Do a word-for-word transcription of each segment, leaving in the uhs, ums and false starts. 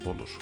olur.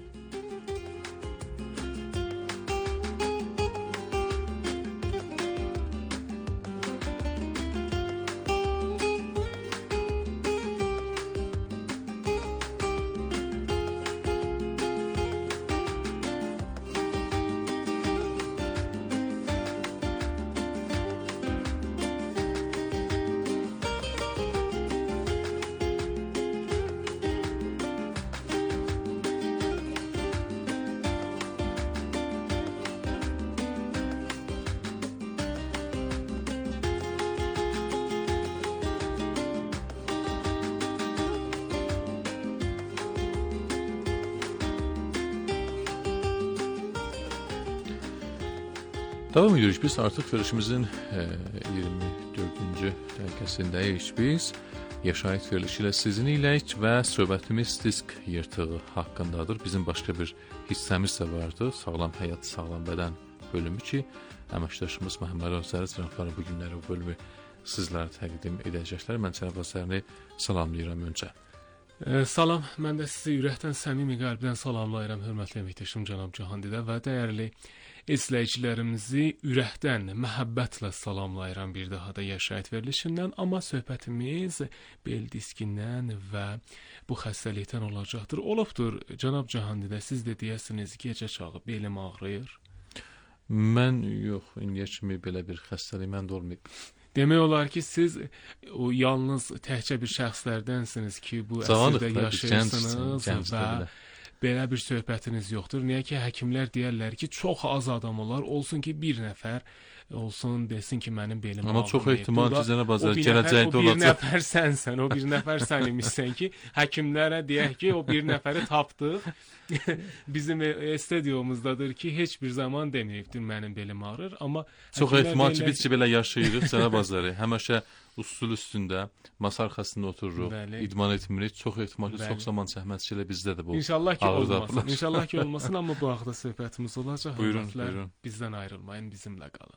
Davam ediyoruz. Biz artıq verilişimizin iyirmi dördüncü dəqiqəsindəyik. Biz yaşayış verilişi ilə sizin iləyik və söhbətimiz disk yırtığı haqqındadır. Bizim başqa bir hissəmiz də vardı. Sağlam həyat, sağlam bədən bölümü ki, əməkdaşımız Məhəmməd Azəri cənabları bu günləri bu bölümü sizlərə təqdim edəcəklər. Mən cənab Azərini salamlayıram öncə. E, salam, mən də sizi ürəkdən, səmimi qəlbdən salamlayıram, hörmətli əməkdaşım cənab Cahandidə və dəyərli izləyicilərimizi ürəkdən, məhəbbətlə salamlayıram bir daha da yaşayış verilişindən. Amma söhbətimiz bel diskindən və bu xəstəlikdən olacaqdır. Olubdur, cənab Cahandidə, siz də deyəsiniz, gecə çağı belim ağrıyır. Mən yox, indiyə kimi belə bir xəstəlik məndə olmayıb. Demək olar ki, siz o yalnız təkcə bir şəxslərdənsiniz ki, bu əsrdə yaşayırsınız və belə bir söhbətiniz yoxdur. Niyə ki, həkimlər deyərlər ki, çox az adam olar, olsun ki, bir nəfər olsun, desin ki, mənim belim ağrıyır. Amma çox ehtimal ki, cənab Azər, gələcəkdə olacaq. O bir nəfər sənsən, o bir nəfər sən imişsən ki, həkimlərə deyək ki, o bir nəfəri tapdıq. Bizim stadiyomuzdadır ki, heç bir zaman deməyibdir, mənim belim ağrır. Amma çox ehtimal ki, biz ki, belə yaşayırıq, cənab Azəri. Həmişə usul üstündə, masa arxasında otururuq, bəli, idman etmirik. Çox ehtimal ki, bəli, çox zaman zəhmətçi ilə bizdə də bu. İnşallah ki, olmasın. İnşallah ki, olmasın, amma bu haqda söhbətimiz olacaq. Buyurun, buyurun. Bizdən ayrılmayın, bizimlə qalın.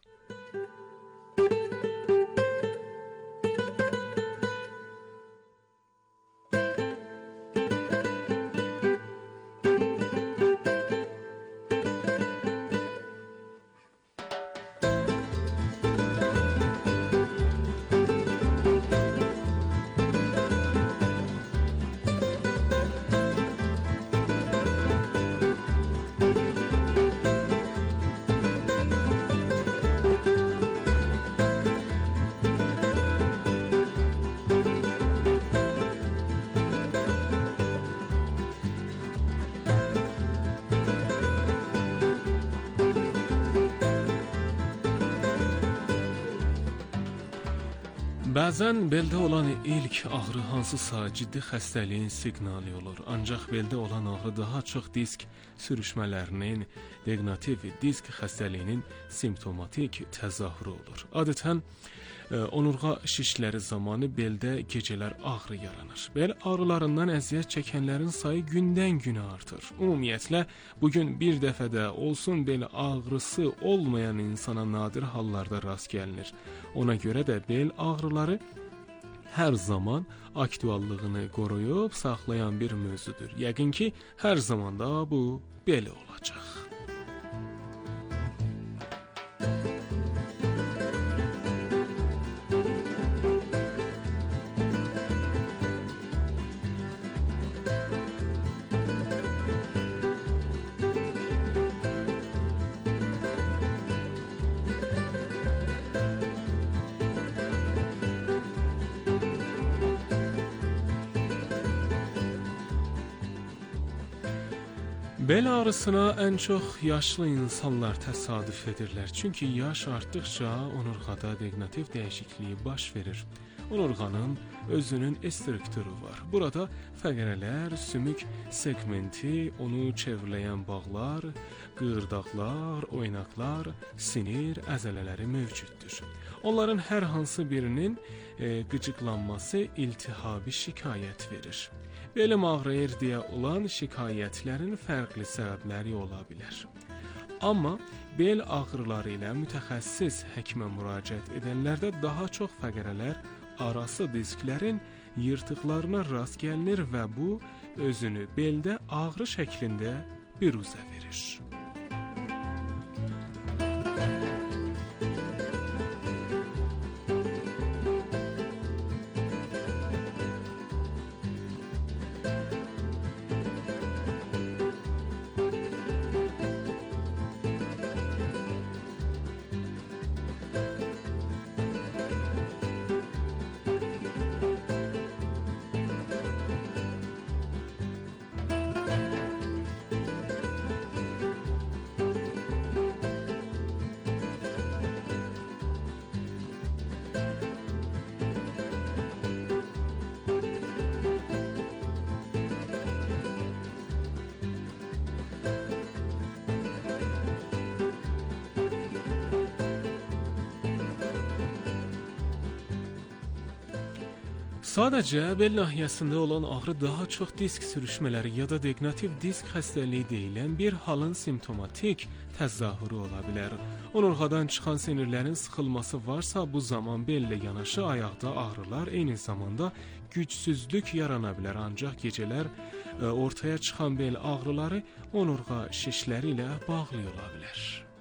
Bəzən beldə olan ilk ağrı hansısa ciddi xəstəliyin siqnalı olur. Ancaq beldə olan ağrı daha çox disk sürüşmələrinin, deqnativ disk xəstəliyinin simptomatik təzahürü olur. Adətən onurğa şişləri zamanı beldə gecələr ağrı yaranır. Bel ağrılarından əziyyət çəkənlərin sayı gündən günə artır. Ümumiyyətlə, bugün bir dəfədə olsun bel ağrısı olmayan insana nadir hallarda rast gəlinir. Ona görə də bel ağrıları hər zaman aktuallığını qoruyub saxlayan bir mövzudur. Yəqin ki, hər zaman da bu belə olacaq. Bel ağrısına ən çox yaşlı insanlar təsadüf edirlər. Çünki yaş artdıqca onurğada deqnativ dəyişikliyi baş verir. Onurğanın özünün strukturu var. Burada fəqərələr, sümük segmenti, onu çevrələyən bağlar, qığırdaqlar, oynaqlar, sinir, əzələləri mövcuddur. Onların hər hansı birinin e, qıcıqlanması iltihabi şikayət verir. Belim ağrıyır deyə olan şikayətlərin fərqli səbəbləri ola bilər. Amma bel ağrıları ilə mütəxəssis həkimə müraciət edənlərdə daha çox fəqərələr arası disklərin yırtıqlarına rast gəlinir və bu özünü beldə ağrı şəklində büruzə verir. Sadəcə bel nahiyəsində olan ağrı daha çox disk sürüşmələri ya da deqnativ disk xəstəliyi deyilən bir halın simptomatik təzahürü ola bilər. Onurğadan çıxan sinirlərin sıxılması varsa, bu zaman bellə yanaşı ayaqda ağrılar, eyni zamanda gücsüzlük yarana bilər. Ancaq gecələr ortaya çıxan bel ağrıları onurğa şişləri ilə bağlı ola bilər.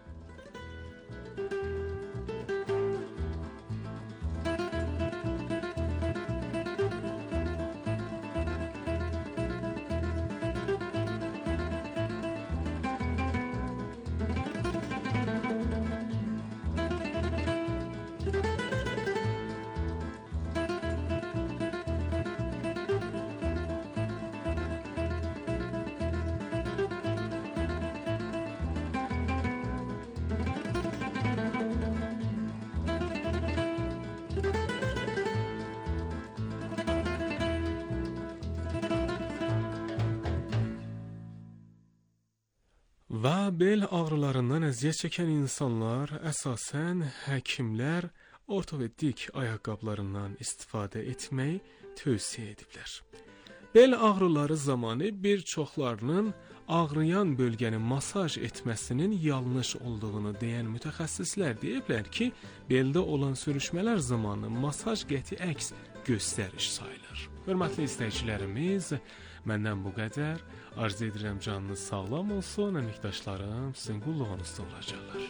Və bel ağrılarından əziyyət çəkən insanlar əsasən həkimlər ortopedik ayaqqabılarından istifadə etməyi tövsiyə ediblər. Bel ağrıları zamanı bir çoxlarının ağrıyan bölgəni masaj etməsinin yanlış olduğunu deyən mütəxəssislər deyiblər ki, beldə olan sürüşmələr zamanı masaj qəti əks göstəriş sayılır. Hörmətli izləyicilərimiz, məndən bu qədər. Arzu edirəm canınız sağlam olsun, əməkdaşlarım sizin qulluğunuzda olacaqlar.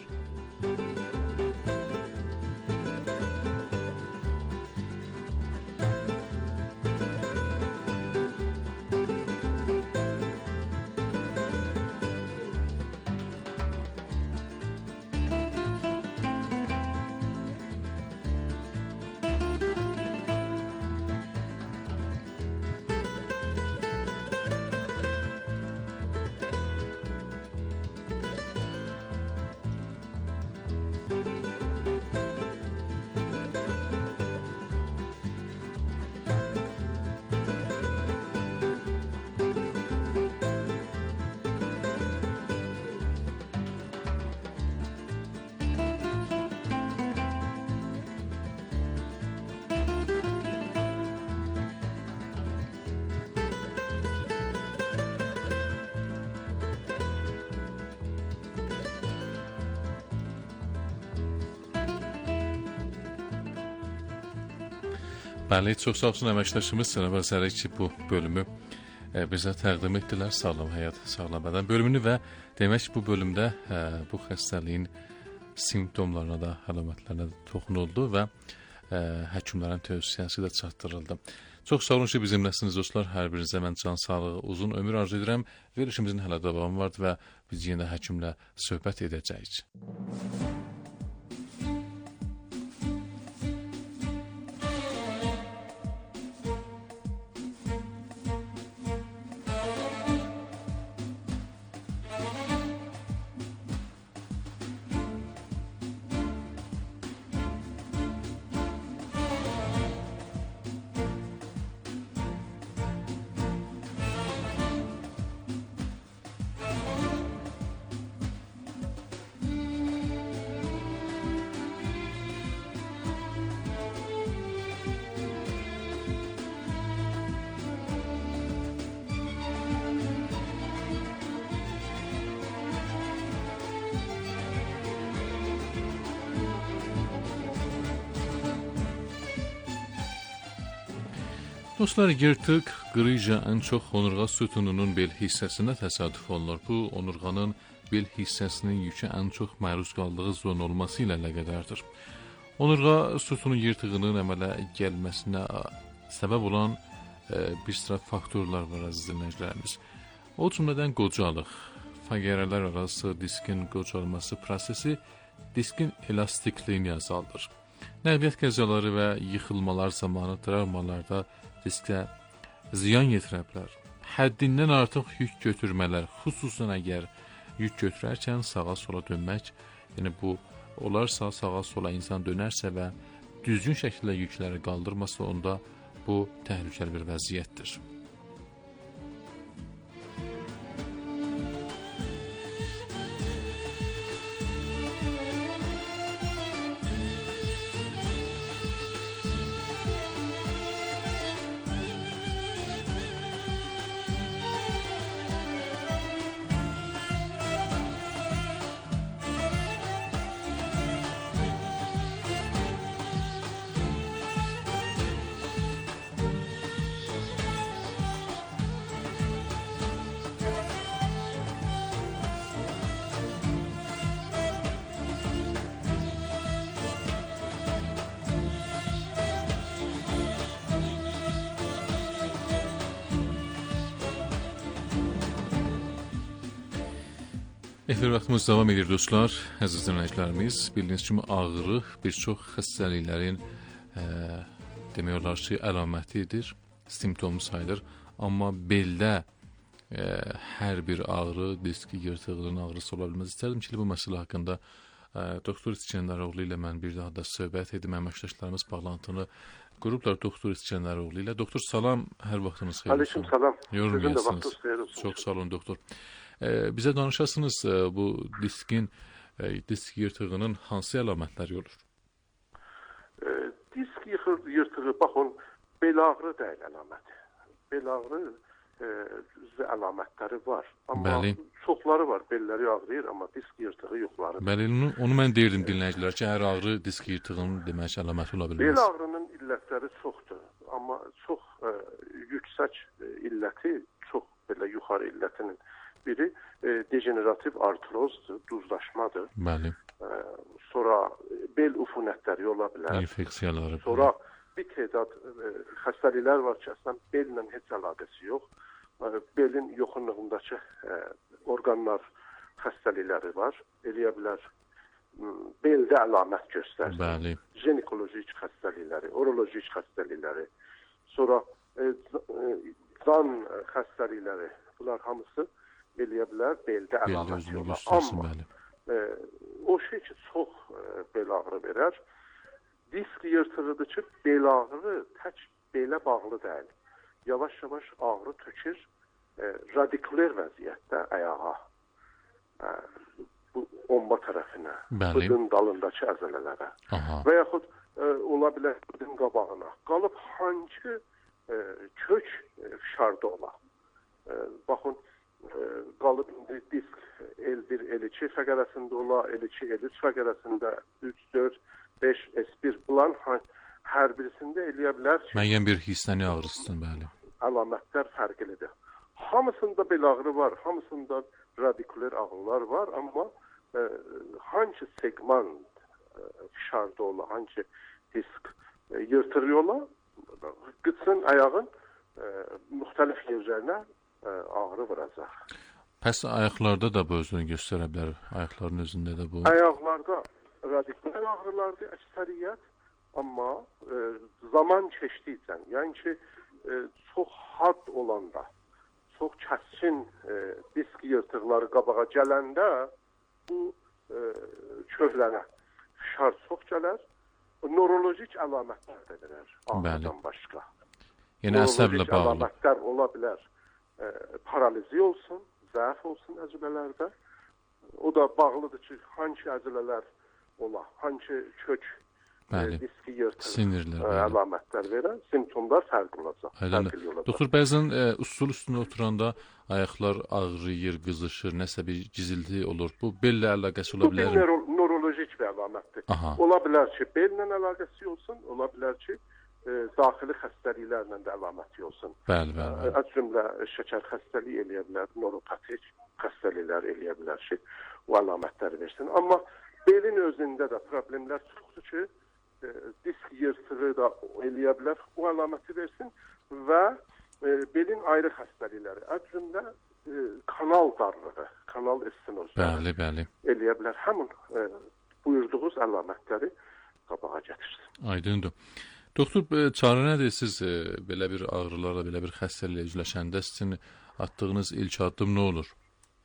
Bəli, çox sağ olsun əməkdaşımız Sənəvər Zərək ki, bu bölümü e, bizə təqdim etdilər. Sağlam həyat, sağlam bədən bölümünü və demək bu bölümdə e, bu xəstəliyin simptomlarına da, əlamətlərinə də toxunuldu və e, həkimlərin tövsiyəsi də çatdırıldı. Çox sağ olun ki, bizimləsiniz dostlar. Hər birinizə mən can sağlığı, uzun ömür arzu edirəm. Verilişimizin hələ davamı vardı və biz yenə həkimlə söhbət edəcəyik. Dostlar, yırtıq, qırıca ən çox onurğa sütununun bel hissəsinə təsadüf olunur. Bu, onurğanın bel hissəsinin yükə ən çox məruz qaldığı zon olması ilə əlaqədardır. Onurğa sütunu yırtığının əmələ gəlməsinə səbəb olan e, bir sıra faktorlar var, əziz dinləyicilərimiz. O cümlədən qocalıq, fəqərələr arası diskin qocalması prosesi diskin elastikliğini azaldır. Nəqliyyat qəzaları və yıxılmalar zamanı travmalarda diskə ziyan yetirə bilər. Həddindən artıq yük götürmələr, xüsusən əgər yük götürərkən sağa sola dönmək, yəni bu olarsa, sağa sola insan dönərsə və düzgün şəkildə yükləri qaldırmasa, onda bu təhlükəli bir vəziyyətdir. Efir vaxtımız davam edir dostlar, əziz dinləyicilərimiz. Bildiyiniz kimi ağrı bir çox xəstəliklərin e, demək olar ki, əlamətidir, simptomu sayılır. Amma beldə e, hər bir ağrı disk yırtığının ağrısı ola bilməz. İstərdim ki, bu məsələ haqqında e, doktor İskəndəroğlu ilə mən bir daha da söhbət edim. Əməkdaşlarımız bağlantını qurublar doktor İskəndəroğlu ilə. Doktor, salam, hər vaxtınız xeyir olsun. Aleyküm salam. Yorulmayasınız. Çox sağ olun doktor. Ee, bizə danışasınız e, bu diskin, e, disk yırtığının hansı əlamətləri olur? E, disk yırtığı, baxın, bel ağrı deyil əlaməti. Bel ağrı e, əlamətləri var. Amma Bəli. Çoxları var, belləri ağrıyır, amma disk yırtığı yoxları. Bəli, onu, onu mən deyirdim dinləyicilər ki, hər ağrı disk yırtığının demək əlaməti ola bilməz. Bel ağrının illətləri çoxdur, amma çox e, yüksək e, illəti, çox belə yuxarı illətinin biri e, dejenerativ artrozdur, duzlaşmadır. Bəli. E, sonra bel ufunətləri ola bilər. İnfeksiyaları. Sonra bir tədad e, xəstəliklər var ki, əslən bellə heç əlaqəsi yox. E, belin yoxunluğundakı e, orqanlar xəstəlikləri var. Eləyə bilər beldə əlamət göstərsin. Bəli. Ginekolojik xəstəlikləri, urolojik xəstəlikləri, sonra e, qan xəstəlikləri, bunlar hamısı eləyə bilər, beldə əlamət yola. Amma e, o şey ki, çox e, bel ağrı verər. Disk yırtığıdır ki, bel ağrı tək belə bağlı deyil. Yavaş-yavaş ağrı tökür e, radikuler vəziyyətdə ayağa. E, bu omba tərəfinə, bıdın dalındakı əzələlərə. Aha. Və yaxud e, ola bilər bıdın qabağına. Qalıb hangi e, kök e, fişarda ola. E, baxın, qalıb indi disk el bir, el iki fəqərəsində ola, el iki, el üç fəqərəsində üç, dörd, beş, S bir bulan hər birisində eləyə bilər ki, müəyyən bir hissəni ağrısın, bəli. Əlamətlər fərqlidir. Hamısında bel ağrı var, hamısında radikuler ağrılar var, amma e, hangi segment e, fişarda ola, hangi disk e, yırtırıyor ola, qıtsın ayağın e, müxtəlif yerlərinə ağrı vuracaq. Pəs ayaqlarda da bu özünü göstərə bilər. Ayaqların özündə də bu. Ayaqlarda radikuler ağrılardır əksəriyyət, amma e, zaman keçdikcə, yəni ki, e, çox had olanda, çox kəskin e, disk yırtıqları qabağa gələndə bu e, köhlənə fişar çox gələr. Neurolojik əlamətlər də verər ağrıdan başqa. Yəni əsəblə bağlı. Əlamətlər ola bilər. E, paralizi olsun, zəif olsun əzülələrdə. O da bağlıdır ki, hangi əzülələr ola, hangi kök e, diski yırtır, e, əlamətlər verən, simptomlar fərqli olacaq. Fərqli olacaq. Doktor, bəzən e, usul üstündə oturanda ayaqlar ağrıyır, qızışır, nəsə bir gizilti olur. Bu bellə əlaqəsi ola bilər? Bu bir neurolojik bir əlamətdir. Aha. Ola bilər ki, bellə əlaqəsi olsun, ola bilər ki, daxili xəstəliklərlə də əlaməti olsun. Bəli, bəli, bəli. Az cümlə şəkər xəstəliyi eləyə bilər, neuropatik xəstəliklər eləyə bilər ki, o əlamətləri versin. Amma belin özündə də problemlər çoxdur ki, disk yırtığı da eləyə bilər, o əlaməti versin və e, belin ayrı xəstəlikləri, az cümlə e, kanal darlığı, kanal estenozları bəli, bəli. eləyə bilər. Həmin e, buyurduğunuz əlamətləri qabağa gətirsin. Aydındır. Doktor, çarə nədir siz e, belə bir ağrılarla, belə bir xəstəliklə üzləşəndə sizin atdığınız ilk addım nə olur?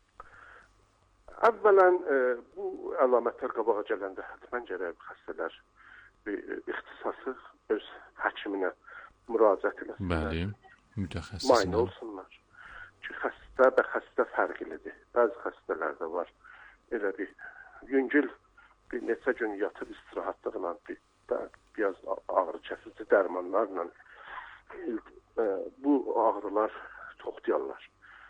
Əvvələn e, bu əlamətlər qabağa gələndə həttəmən gərək xəstələr bir ixtisası öz həkiminə müraciət eləsinlər. Bəli, mütəxəssisinə. Müayinə olsunlar. Ki, xəstə və xəstə fərqlidir. Bəzi xəstələrdə var. Elə bir yüngül bir neçə gün yatıb istirahətlə bir, biraz ağrı kəsici dərmanlarla e, bu ağrılar toxtayarlar.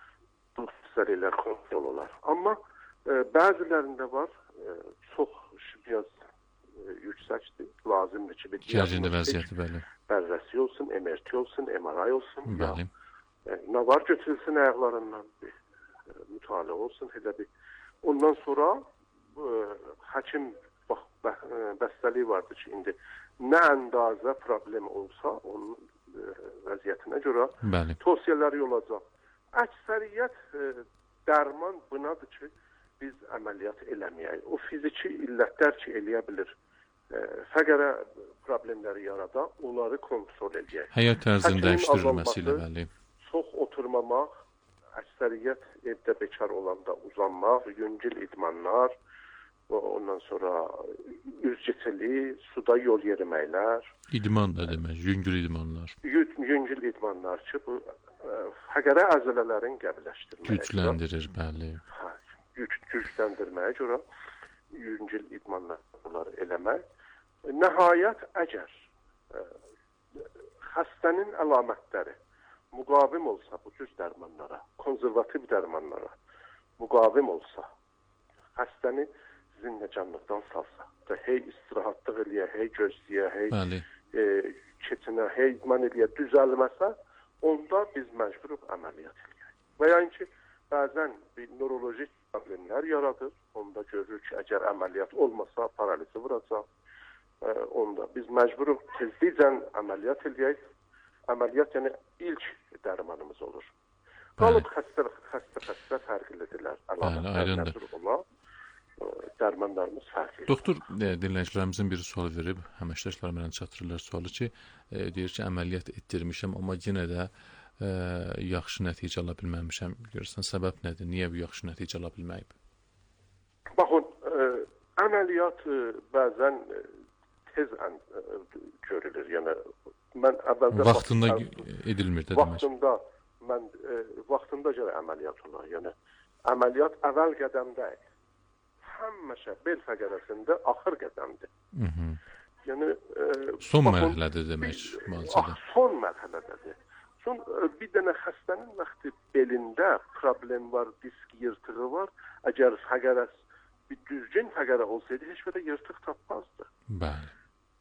Bu xəstəliklər kontrol olar. Amma e, bəzilərində var e, çox biraz yüksəkdir, lazımdır ki, bir gərginlik vəziyyəti, bəli. Bərrəsi olsun, M R T olsun, M R I olsun, bəli. Ya, e, nə var götürülsün ayaqlarından bir e, mütaliə olsun, elə bir. Ondan sonra e, həkim bax, bə, e, bəstəliyi vardır ki, indi nə əndazə problem olsa, onun e, vəziyyətinə görə bəli. Tövsiyələri olacaq. Əksəriyyət e, dərman bunadır ki, biz əməliyyat eləməyək. O fiziki illətlər ki, eləyə bilir. E, fəqərə problemləri yarada, onları kontrol edək. Həyat tərzinin dəyişdirilməsi ilə, bəli. Çox oturmamaq, əksəriyyət evdə bekar olanda uzanmaq, yüngül idmanlar, ondan sonra üzgəçili, suda yol yeriməklər. İdman da demək, yüngül idmanlar. Yüngül idmanlar ki, bu fəqərə əzələlərin qəbləşdirməyə. Gücləndirir, bəli. Hə, güc, gücləndirməyə görə yüngül idmanları eləmək. Nəhayət, əgər ə, xəstənin əlamətləri müqavim olsa bu cür dərmanlara, konservativ dərmanlara müqavim olsa, xəstəni zindecanlıqdan salsa, da hey istirahatlıq eləyə, hey gözləyə, hey e, keçinə, hey idman eləyə, düzəlməsə, onda biz məcburuq əməliyyat eləyək. Və yəni ki, bəzən bir neurolojik problemlər yaradır, onda görürük ki, əgər əməliyyat olmasa, paralizi vuracaq. Onda biz məcburuq tezliklə əməliyyat eləyək. Əməliyyat yəni ilk dərmanımız olur. Qalıb xəstə xəstə xəstə fərqlidirlər. Əlamətlər ona dərmanlarımız fərqlidir. Doktor, dinləyicilərimizin bir sual verib, həməkdaşlar mənə çatdırırlar sualı ki, e, deyir ki, əməliyyat etdirmişəm, amma yenə də e, yaxşı nəticə ala bilməmişəm. Görürsən, səbəb nədir? Niyə bu yaxşı nəticə ala bilməyib? Baxın, e, əməliyyat e, bəzən e, tez ən, ə, görülür. Yəni mən əvvəldə vaxtında edilmir də demək. Vaxtında mən ə, vaxtında görə əməliyyat olar. Yəni əməliyyat əvvəl qədəmdə. Həmişə bel fəqərəsində axır qədəmdir. Mhm. Yəni ə, son baxın, mərhələdir demək müalicədə. Son mərhələdədir. Son ə, bir dənə xəstənin vaxtı belində problem var, disk yırtığı var. Əgər fəqərəs bir düzgün fəqərə olsaydı heç belə yırtıq tapmazdı. Bəli.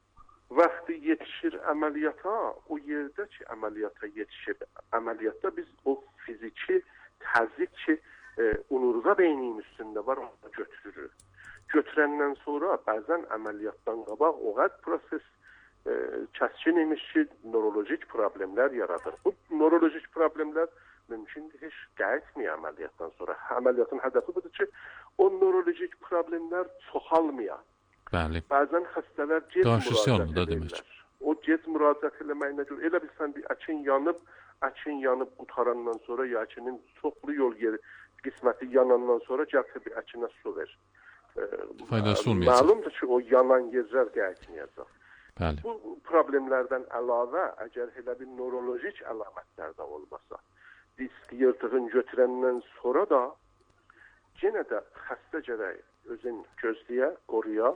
Vaxtı yetişir əməliyyata, o yerdə ki, əməliyyata yetişir. Əməliyyatda biz o fiziki təzyiq ki, e, onurğa beyninin üstündə var, onu götürürük. Götürəndən sonra bəzən əməliyyatdan qabaq o qəd proses e, kəskin imiş ki, neurolojik problemlər yaradır. Bu neurolojik problemlər mümkündür, heç qayıtmıyor əməliyyatdan sonra. Əməliyyatın hədəfi budur ki, o neurolojik problemlər çoxalmıyor. Bəli. Bəzən xəstələr gec müraciət edirlər. O gec müraciət eləməyinə görə, elə bilsən bir əkin yanıb, əkin yanıb qutarandan sonra, ya əkinin çoxlu yol yeri qisməti yanandan sonra gəlsə bir əkinə su ver. Faydası olmayacaq. Məlumdur ki, o yanan yerlər qayıtmayacaq. Bəli. Bu problemlərdən əlavə, əgər elə bir neurolojik əlamətlər də olmasa, disk yırtığın götürəndən sonra da yenə də xəstə gərək özün gözləyə, qoruya,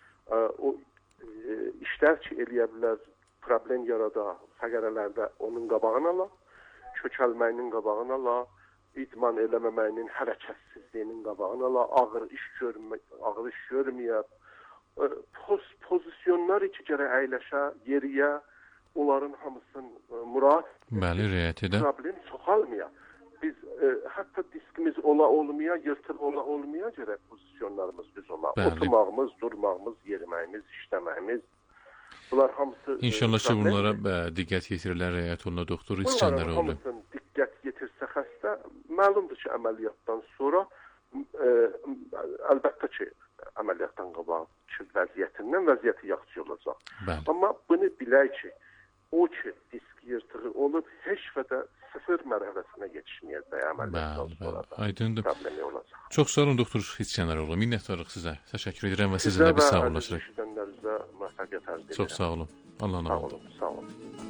o e, işlər ki, eləyə bilər, problem yarada, fəqərələrdə onun qabağını ala, kökəlməyinin qabağını ala, idman eləməməyinin, hərəkətsizliyinin qabağını ala, ağır iş görmə, ağır iş görməyə, poz, pozisyonlar ki, gərək əyləşə, yeriyə, onların hamısının müraciət Bəli, riayət edə. problem çoxalmaya. Biz e, hətta diskimiz ola olmaya, yırtıq ola olmaya görə pozisyonlarımız düz ola. Bəli. Oturmağımız, durmağımız, yeriməyimiz, işləməyimiz. Bunlar hamısı İnşallah ki, bunlara ə, diqqət yetirirlər, riayət olunur, doktor istəyənlər Bunların olur. hamısını diqqət yetirsə xəstə, məlumdur ki, əməliyyatdan sonra e, əlbəttə ki, əməliyyatdan qabaqki vəziyyətindən vəziyyəti yaxşı olacaq. Bəli. Amma bunu bilək ki, o ki, disk yırtığı olub, heç vədə sıfır mərhələsinə yetişməyəcək əməliyyatdan Bəli, sonra bəli. da Aydındır. problemi olacaq. Çox sağ olun, doktor istəyənlər olur. Minnətdarıq sizə. Təşəkkür edirəm və sizinlə biz sağollaşırıq. Sizə müvəffəqiyyət arz edirəm. Çox sağ olun. Allah'a Sağ emanet olun. olun, sağ olun.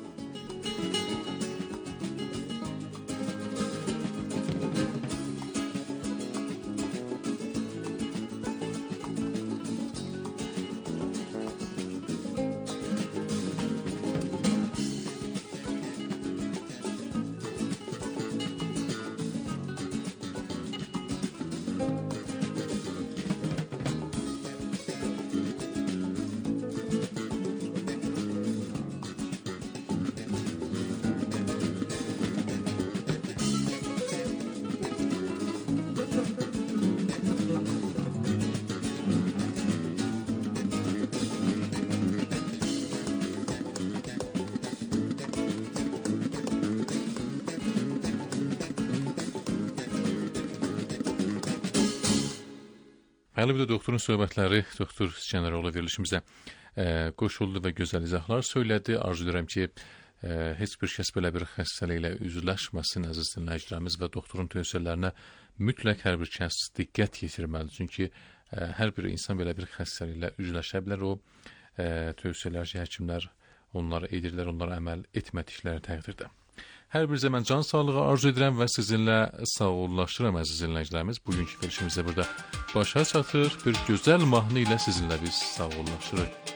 Hələ bir də doktorun söhbətləri, doktor Skəndəroğlu verilişimizə e, qoşuldu və gözəl izahlar söylədi. Arzu edirəm ki, e, heç bir kəs belə bir xəstəliklə üzləşməsin əziz dinləyicilərimiz və doktorun tövsiyələrinə mütləq hər bir kəs diqqət yetirməlidir. Çünki e, hər bir insan belə bir xəstəliklə üzləşə bilər. O e, tövsiyələr ki, həkimlər onlara edirlər, onlara əməl etmədikləri təqdirdə. Hər birinizə mən can sağlığı arzu edirəm və sizinlə sağollaşıram əziz dinləyicilərimiz. Bugünkü verilişimizdə burada başa çatır. Bir gözəl mahnı ilə sizinlə biz sağollaşırıq.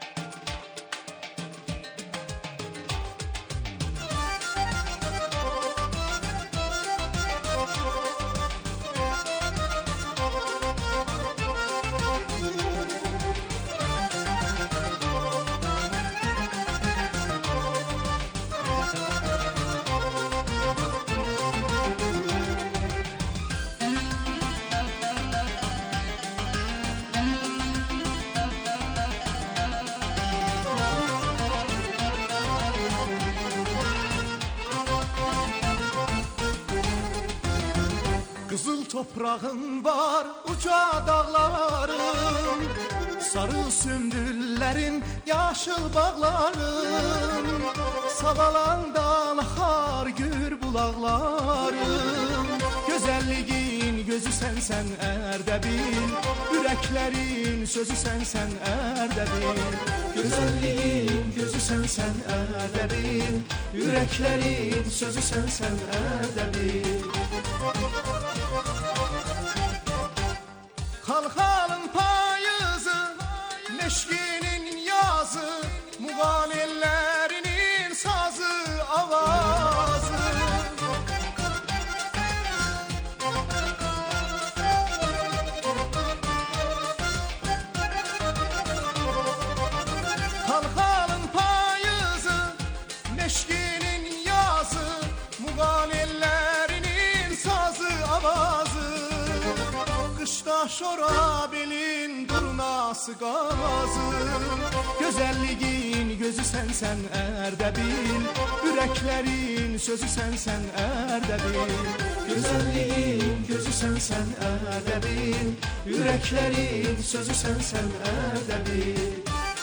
Qızıl toprağın var, uca dağların, sarı sümbüllərin, yaşıl bağların, sağalandan axar gür bulaqların, gözəlliyin gözü sənsən Ərdəbil, ürəklərin sözü sənsən Ərdəbil, gözəlliyin gözü sənsən Ərdəbil, ürəklərin sözü sənsən Ərdəbil. Xalxalın payızı, meşkinin yazı, muğanillərinin sazı, avazı. Xalxalın payızı, meşkinin yazı, muğanillərinin sazı, avazı. Qışda şorabelin durnası qazı, gözəlliyin gözü sənsən Ərdəbil, ürəklərin sözü sənsən Ərdəbil, gözəlliyin gözü sənsən Ərdəbil, ürəklərin sözü sənsən Ərdəbil.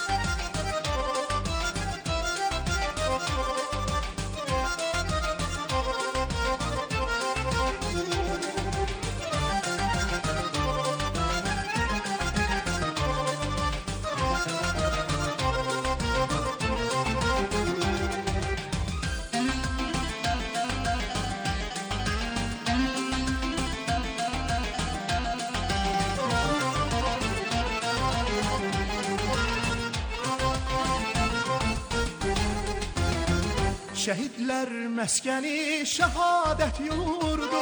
Şəhidlər məskəni şəhadət yurdu,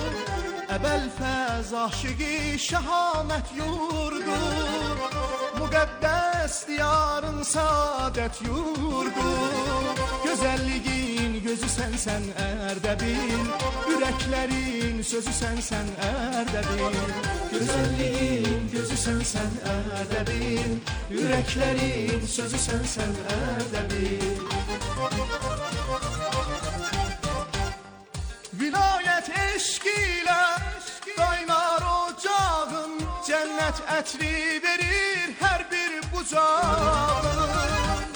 əbəl fəz aşıqi şəhamət yurdu, müqəddəs diyarın saadət yurdu. Gözəlliyin gözü sənsən Ərdəbil, ürəklərin sözü sənsən Ərdəbil. Gözəlliyin gözü sənsən Ərdəbil, ürəklərin sözü sənsən Ərdəbil. Vilayət eşq ilə qaynar ocağın, cənnət ətri verir hər bir bucağın.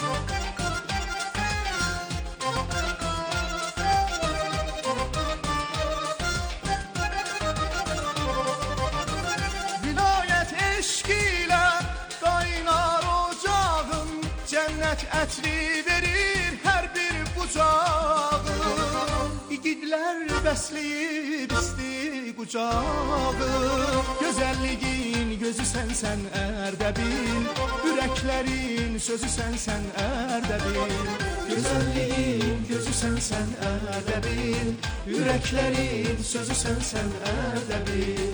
Vilayət eşq ilə qaynar ocağın, cənnət ətri verir hər bir bucağın. İgidlər bəsləyib isti qucağı, gözəlliyin gözü sənsən Ərdəbil, ürəklərin sözü sənsən Ərdəbil. Gözəlliyin gözü sənsən Ərdəbil, ürəklərin sözü sənsən Ərdəbil.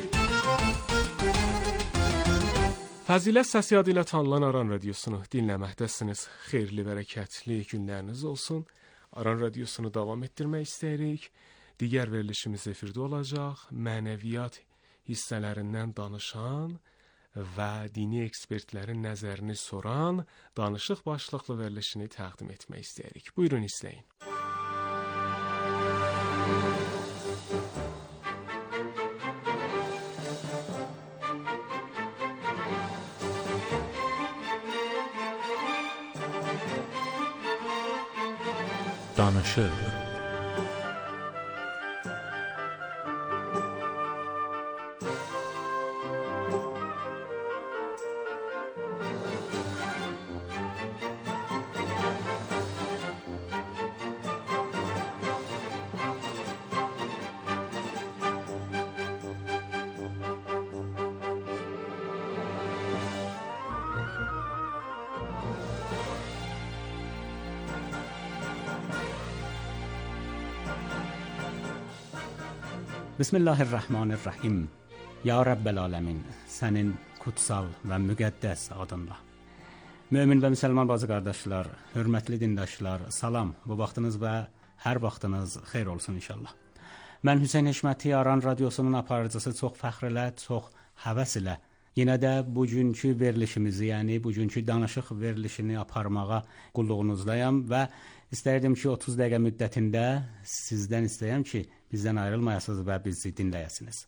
Fəzilət Səsiyadı ilə tanınan Aran Radiosunu dinləməkdəsiniz. Xeyirli, bərəkətli günləriniz olsun. Aran Radiosunu davam etdirmək istəyirik. Digər verilişimiz efirdə olacaq. Mənəviyyat hissələrindən danışan və dini ekspertlərin nəzərini soran danışıq başlıqlı verilişini təqdim etmək istəyirik. Buyurun, izləyin. Danışıq. Bismillahirrahmanirrahim. Ya Rabbel Alemin, sənin kutsal və müqəddəs adınla. Mömin və müsəlman bazı qardaşlar, hörmətli dindaşlar, salam. Bu vaxtınız və hər vaxtınız xeyr olsun inşallah. Mən Hüseyn Heşməti, Aran Radiosunun aparıcısı, çox fəxr ilə, çox həvəs ilə yenə də bugünkü verilişimizi, yəni bugünkü danışıq verilişini aparmağa qulluğunuzdayam və istərdim ki, otuz dəqiqə müddətində sizdən istəyəm ki, bizdən ayrılmayasınız və bizi dinləyəsiniz.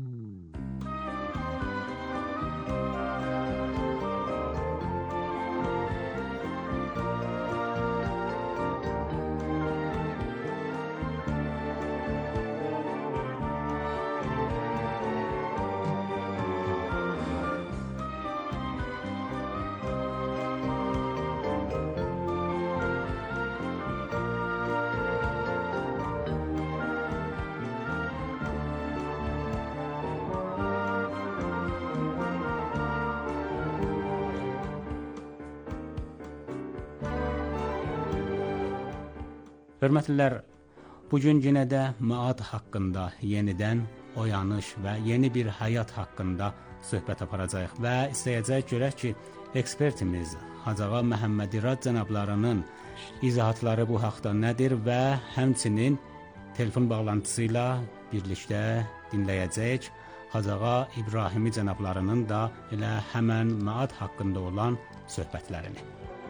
Hörmətlilər, bugün yenə də məad haqqında, yenidən oyanış və yeni bir həyat haqqında söhbət aparacaq və istəyəcək görək ki, ekspertimiz Hacı Ağa Məhəmməd İrad cənablarının izahatları bu haqda nədir və həmçinin telefon bağlantısı ilə birlikdə dinləyəcək Hacı Ağa İbrahimi cənablarının da elə həmən məad haqqında olan söhbətlərini.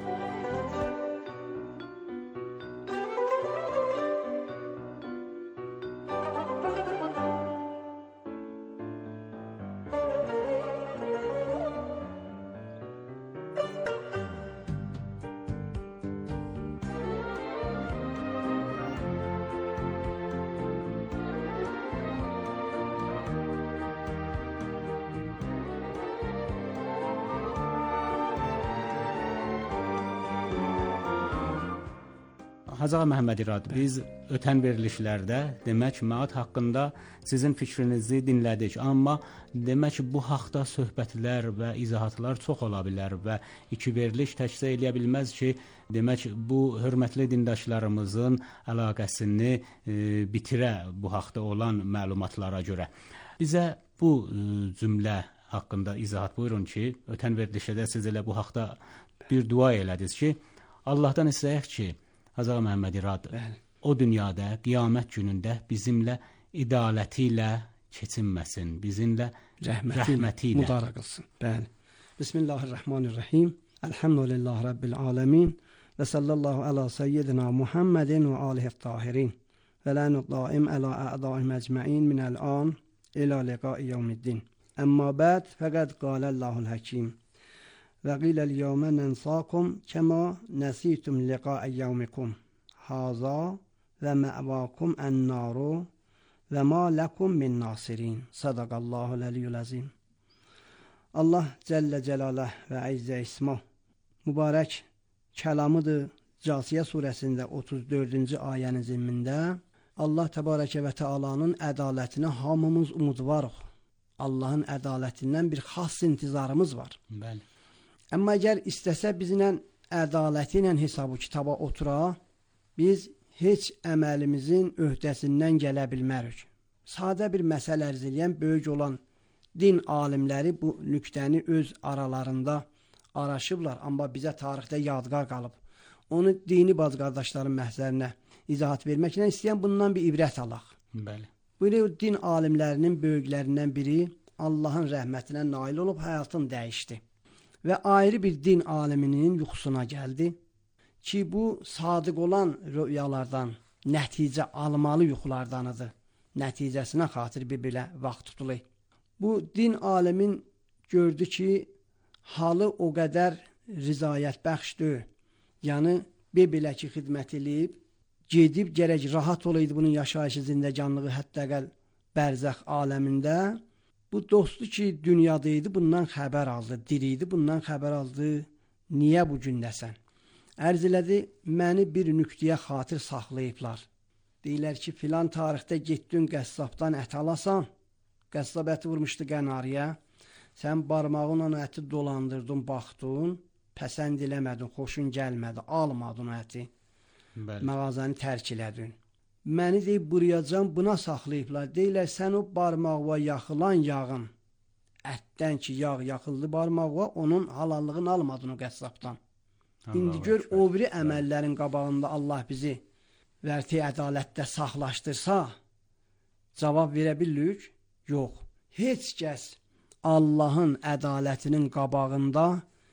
Hacı Ağa Məhəmməd İrad, biz ötən verilişlərdə demək məad haqqında sizin fikrinizi dinlədik, amma demək bu haqda söhbətlər və izahatlar çox ola bilər və iki veriliş təkcə eləyə bilməz ki, demək bu hörmətli dindaşlarımızın əlaqəsini e, bitirə bu haqda olan məlumatlara görə. Bizə bu e, cümlə haqqında izahat buyurun ki, ötən verilişdə siz elə bu haqda bir dua elədiniz ki, Allahdan istəyək ki, Hacı Məhəmməd İrad o dünyada, qiyamət günündə bizimlə idaləti ilə keçinməsin, bizimlə rəhməti, rəhməti ilə müdarə qılsın. Bəli. Bismillahirrahmanirrahim. Elhamdülillahi Rabbil alemin. Və sallallahu ala seyyidina Muhammedin və alihi tahirin. Və lənü daim ala a'da'i məcməin minəl an ilə liqai yevmiddin. Əmmə bəd fəqəd qaləllahul həkim. Və qiləl yevmə nənsakum kəma nəsitum liqai yevmikum. Haza və məvakum ən-naru və ma ləkum min nasirin. Sadaqallahul əliyyül əzim. Allah Cəllə Cəlaləh və Əzzə İsmah mübarək kəlamıdır. Casiyə surəsində otuz dördüncü ayənin zimində Allah Təbarəkə və Teala'nın ədalətinə hamımız umudvarıq. Allahın ədalətindən bir xas intizarımız var. Bəli. Amma əgər istəsə bizlə ədaləti ilə hesabı kitaba otura, biz heç əməlimizin öhdəsindən gələ bilmərik. Sadə bir məsələ ərz eləyən böyük olan din alimləri bu nüktəni öz aralarında araşıblar, amma bizə tarixdə yadgar qalıb. Onu dini bacı qardaşların məhzərinə izahat verməklə istəyən bundan bir ibrət alaq. Bəli. Böyle din alimlərinin böyüklərindən biri Allahın rəhmətinə nail olub həyatını dəyişdi. Və ayrı bir din aliminin yuxusuna gəldi ki, bu sadiq olan rüyalardan, nəticə almalı yuxulardanıdır. Nəticəsinə xatir bir belə vaxt tutulur. Bu din alimin gördü ki, halı o qədər rizayət bəxşdir. Yəni, belə ki, xidmət edib, gedib gərək rahat olaydı bunun yaşayışı, zindəganlığı, hətta qəl bərzəx aləmində. Bu dostu ki, dünyadaydı, bundan xəbər aldı, diriydi, bundan xəbər aldı. Niyə bu gündəsən? Ərz elədi, məni bir nüqtəyə xatir saxlayıblar. Deyilər ki, filan tarixdə getdin qəssabdan ət alasan, qəssab əti vurmuşdu qənariyə, sən barmağınla əti dolandırdın, baxdın, pəsənd eləmədin, xoşun gəlmədi, almadın əti, Bəli. Mağazanı tərk elədin. Məni deyib burayacam, buna saxlayıblar. Deyilər, sən o barmağıva yaxılan yağın, ətdən ki, yağ yaxıldı barmağıva, onun halallığını almadın o qəssabdan. İndi gör, o biri əməllərin qabağında Allah bizi vərti ədalətdə saxlaşdırsa, cavab verə bilirik? Yox. Heç kəs Allahın ədalətinin qabağında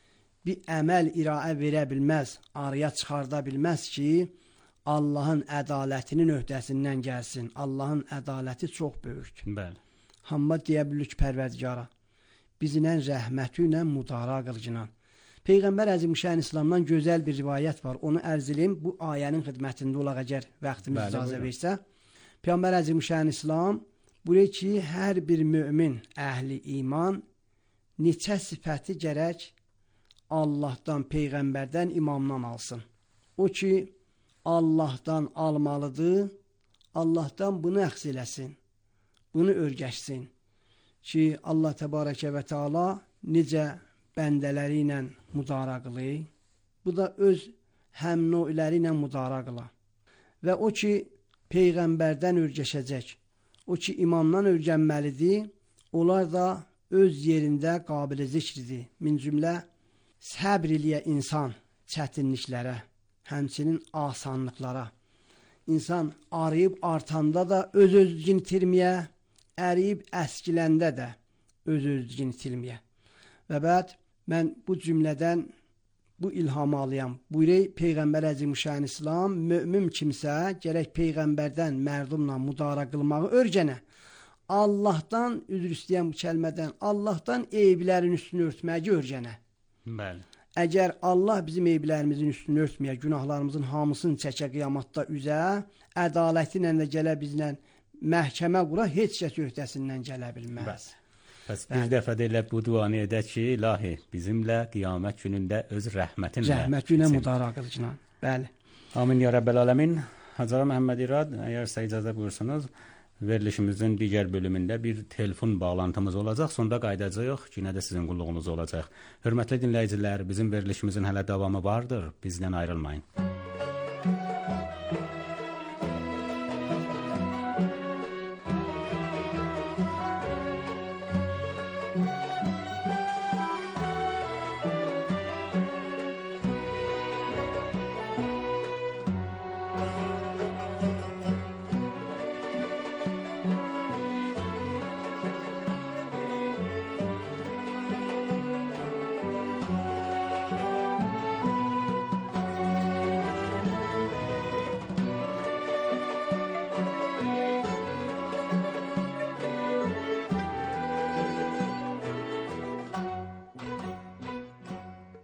bir əməl iraə verə bilməz, araya çıxarda bilməz ki, Allahın ədalətinin öhdəsindən gəlsin. Allahın ədaləti çox böyükdür. Bəli. Hamma deyə bilirik pərvərdigara, bizlə rəhməti ilə müdara qılcınan. Peyğəmbər Əzimüşşan İslamdan gözəl bir rivayət var. Onu ərz edeyim, bu ayənin xidmətində olaq əgər vaxtımız Bəli, icazə buyurun. versə. Peyğəmbər Əzimüşşan İslam buyuruyor ki, hər bir mömin, əhli iman neçə sifəti gərək Allahdan, Peyğəmbərdən, imamdan alsın. O ki, Allahdan almalıdır, Allahdan bunu əxz eləsin, bunu örgəşsin ki, Allah Təbarəkə və Teala necə bəndələri ilə müdara qılır, bu da öz həmnöyləri ilə müdara qılar. Və o ki, Peyğəmbərdən örgəşəcək, o ki, imamdan örgənməlidir, onlar da öz yerində qabili zikridir. Min cümlə səbr eləyə insan çətinliklərə, həmçinin asanlıqlara. İnsan arayıb artanda da öz özlüyünü itirməyə, əriyib əskiləndə də öz özlüyünü itirməyə. Və bəd, mən bu cümlədən bu ilhamı alayam. Buyuruyor Peyğəmbər Əzimüşşan İslam, mömin kimsə gərək Peyğəmbərdən mərdumla müdara qılmağı örgənə. Allahdan, üzr istəyən bu kəlmədən, Allahdan eyiblərin üstünü örtməyi örgənə. Bəli. Əgər Allah bizim eyiblərimizin üstünü örtməyə, günahlarımızın hamısını çəkə qiyamətdə üzə, ədaləti ilə də gələ bizlə məhkəmə qura, heç kəs öhdəsindən gələ bilməz. Bəs, bəs bir Bəli. dəfə də elə bu duanı edək ki, ilahi, bizimlə qiyamət günündə öz rəhmətinlə. Rəhmətinlə müdara qılıcına. Bəli. Amin ya Rabbel alemin. Hacı Məhəmməd İrad, əgər sizə icazə buyursanız, verilişimizin digər bölümündə bir telefon bağlantımız olacaq. Sonda qaydacağıq. Yenə də sizin qulluğunuz olacaq. Hörmətli dinləyicilər, bizim verilişimizin hələ davamı vardır. Bizdən ayrılmayın.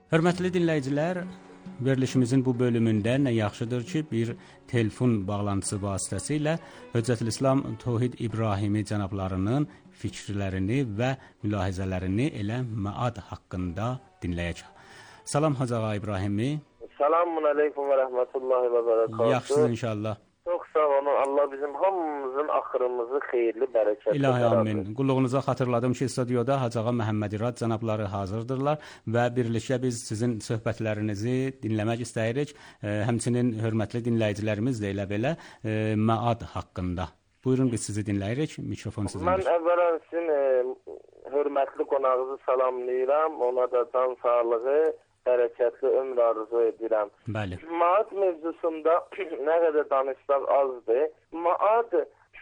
Hörmətli dinləyicilər, verilişimizin bu bölümündə nə yaxşıdır ki, bir telefon bağlantısı vasitəsilə Höccətülislam Tohid İbrahimi cənablarının fikirlərini və mülahizələrini elə məad haqqında dinləyəcək. Salam Hacı Ağa İbrahimi. Selamun aleyküm və rəhmətullahi və bərəkatuhu. Yaxşısınız inşallah. Çox sağ olun. Allah bizim hamımızın axırımızı xeyirli, bərəkətli. İlahi amin. Qulluğunuza xatırladım ki, stüdyoda Hacı Ağa Məhəmməd İrad cənabları hazırdırlar və birlikdə biz sizin söhbətlərinizi dinləmək istəyirik. E, həmçinin hörmətli dinləyicilərimiz də elə belə e, məad haqqında. Buyurun, biz sizi dinləyirik. Mikrofon sizindir. Mən əvvələn sizin e, hörmətli qonağınızı salamlayıram. Ona da can sağlığı, bərəkətli ömür arzu edirəm. Bəli. Maad mövzusunda nə qədər danışsaq azdır. Maad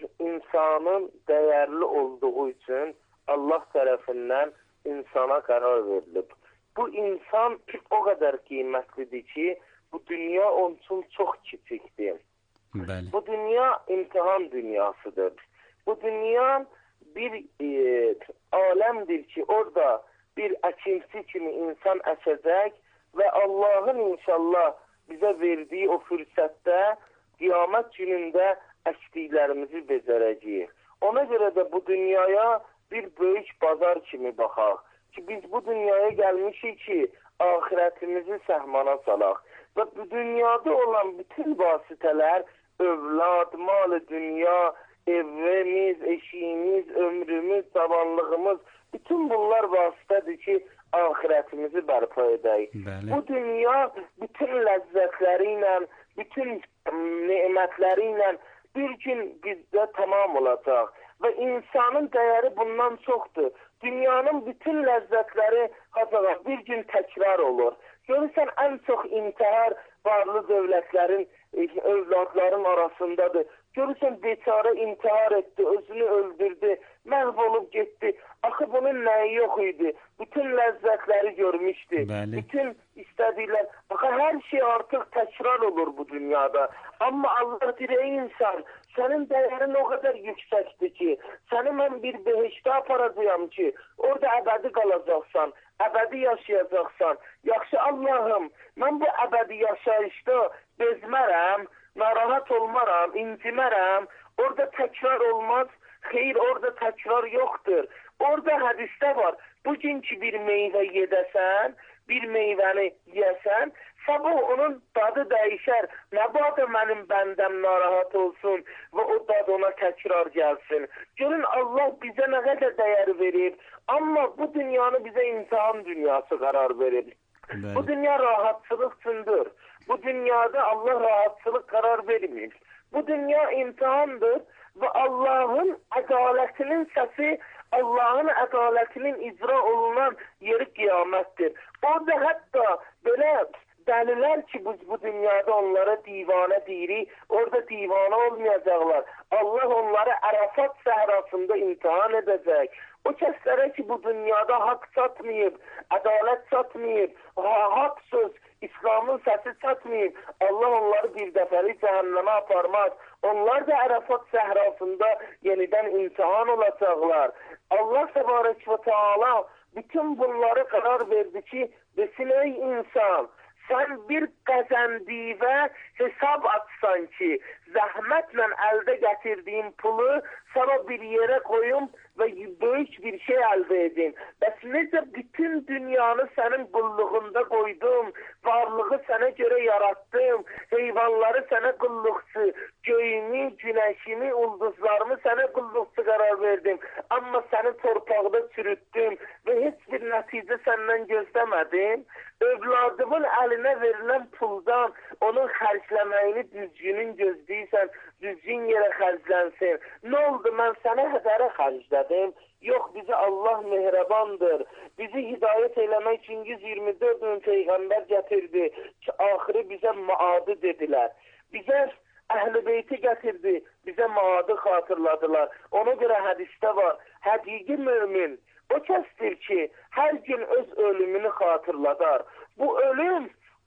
insanın dəyərli olduğu üçün Allah tərəfindən insana qərar verilib. Bu insan o qədər qiymətlidir ki, bu dünya onun üçün çox kiçikdir. Bəli. Bu dünya imtihan dünyasıdır. Bu dünya bir e, aləmdir ki, orada bir əkinçi kimi insan əsəcək və Allahın inşallah bizə verdiyi o fürsətdə qiyamət günündə əkdiklərimizi becərəcəyik. Ona görə də bu dünyaya bir böyük bazar kimi baxaq ki, biz bu dünyaya gəlmişik ki, axirətimizi səhmana salaq. Və bu dünyada olan bütün vasitələr, övlad, mal, dünya, evimiz, eşiyimiz, ömrümüz, cavanlığımız, bütün bunlar vasitədir ki, axirətimizi bərpa edək. Bəli. Bu dünya bütün ləzzətləri ilə, bütün nemətləri ilə bir gün bizdə tamam olacaq. Və insanın dəyəri bundan çoxdur. Dünyanın bütün ləzzətləri hazağa bir gün təkrar olur. Görürsən, ən çox intihar varlı dövlətlərin, övladların arasındadır. Görürsən, beçarə intihar etdi, özünü öldürdü, məhv olub getdi. Axı bunun nəyi yox idi? Bütün ləzzətləri görmüşdü. Bəli. Bütün istədiklər. Axı hər şey artıq təkrar olur bu dünyada. Amma Allah deyir, ey insan, sənin dəyərin o qədər yüksəkdir ki, səni mən bir behişdə aparacağam ki, orada əbədi qalacaqsan, əbədi yaşayacaqsan. Yaxşı Allahım, mən bu əbədi yaşayışda bezmərəm, narahat olmaram, incimərəm. Orada təkrar olmaz. Xeyr, orada təkrar yoxdur. Orada hədisdə var. Bugünkü bir meyvə yedəsən, bir meyvəni yiyəsən, sabah onun dadı dəyişər. Nə badə mənim bəndəm narahat olsun və o dad ona təkrar gəlsin. Görün, Allah bizə nə qədər dəyər verir. Amma bu dünyanı bizə imtihan dünyası qərar verir. Bəli. Bu dünya rahatçılıq üçündür. Bu dünyada Allah rahatçılıq qərar vermir. Bu dünya imtihandır və Allahın ədalətinin səsi, Allahın ədalətinin icra olunan yeri qiyamətdir. Orada hətta belə dəlilər ki, biz bu dünyada onlara divanə deyirik, orada divanə olmayacaqlar. Allah onları Ərəfat səhrasında imtihan edəcək. O kəslərə ki, bu dünyada haqq çatmayıb, ədalət çatmayıb, haqq söz, İslamın səsi çatmayıb, Allah onları bir dəfəli cəhənnəmə aparmaz. Onlar da Ərəfat səhrasında yenidən imtihan olacaqlar. Allah təbarək və Teala bütün bunları qərar verdi ki, desin, ey insan, sən bir qəzəndivə hesab atsan ki, zəhmətlə əldə gətirdiyin pulu sana bir yerə qoyum və böyük bir şey əldə edin. Bəs necə bütün dünyanı sənin qulluğunda qoydum, varlığı sənə görə yaratdım, heyvanları sənə qulluqçu, göyümü, günəşimi, ulduzlarımı sənə qulluqçu qərar verdim. Amma səni torpaqda çürütdüm və heç bir nəticə səndən gözləmədim. Övladımın əlinə verilən puldan onun xərcləməyini düzgünün gözləyirsən, düzgün yerə xərclənsin. Nə oldu, mən sənə hədərə xərclədim? Yox, bizi Allah mehribandır. Bizi hidayət eləmək üçün yüz iyirmi dörd min Peyğəmbər gətirdi ki, axırı bizə maadı dedilər. Bizə Əhl-i Beyti gətirdi, bizə maadı xatırladılar. Ona görə hədisdə var, həqiqi mömin o kəsdir ki, hər gün öz ölümünü xatırladar. Bu ölüm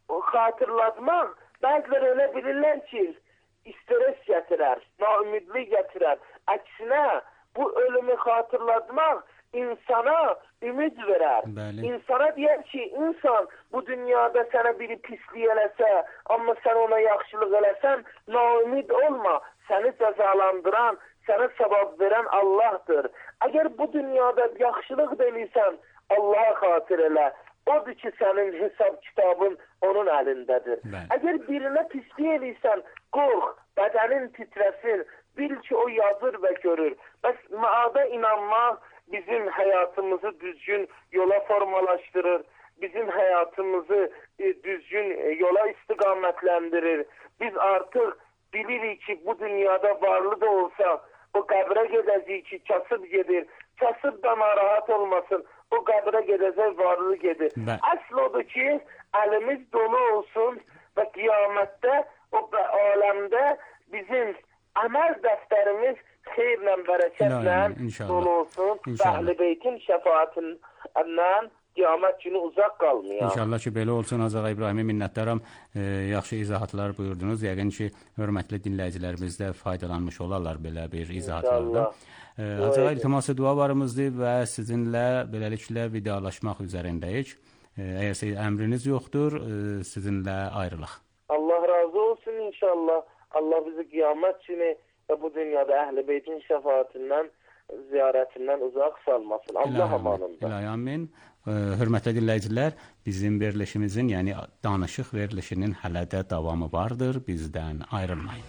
xatırlatmaq bəziləri elə bilirlər ki, stres gətirər, naümidlik gətirər. Əksinə, bu ölümü xatırlatmaq insana ümid verər. Bəli. İnsana deyər ki, insan bu dünyada sənə biri pislik eləsə, amma sən ona yaxşılıq eləsən, naümid olma. Səni cəzalandıran, sənə savab verən Allahdır. Əgər bu dünyada yaxşılıq deliysən, Allaha xatir elə. Odur ki, sənin hesab kitabın onun əlindədir. Bəli. Əgər birinə pislik eləysən, qorx, bədənin titrəsin, bil ki, o yazır və görür. Bəs maada inanmaq bizim həyatımızı düzgün yola formalaşdırır, bizim həyatımızı e, düzgün e, yola istiqamətləndirir. Biz artıq bilirik ki, bu dünyada varlı da olsa, o qəbrə gedəcək ki, kasıb gedir. Kasıb da narahat olmasın, o qəbrə gedəcək, varlı gedir. Bə Əsl odur ki, əlimiz dolu olsun və qiyamətdə, o aləmdə bizim əməl dəftərimiz xeyrlə, bərəkətlə dolu olsun. Əhl-i Beytin şəfaatindən qiyamət günü uzaq qalmayaq. İnşallah ki, belə olsun. Azağa İbrahimə minnətdaram. E, yaxşı izahatlar buyurdunuz. Yəqin ki, hörmətli dinləyicilərimiz də faydalanmış olarlar belə bir izahatlardan. E, Azağa iltiması dualarımızdır və sizinlə beləliklə vidalaşmaq üzərindəyik. E, əgər siz əmriniz yoxdur, e, sizinlə ayrılıq. Allah razı olsun inşallah. Allah bizi qiyamət günü və bu dünyada Əhl-i Beytin şəfaatindən, ziyarətindən uzaq salmasın. Allah amanında. İlahi amin. Hörmətli dinləyicilər, bizim verilişimizin, yəni danışıq verilişinin hələ də davamı vardır. Bizdən ayrılmayın.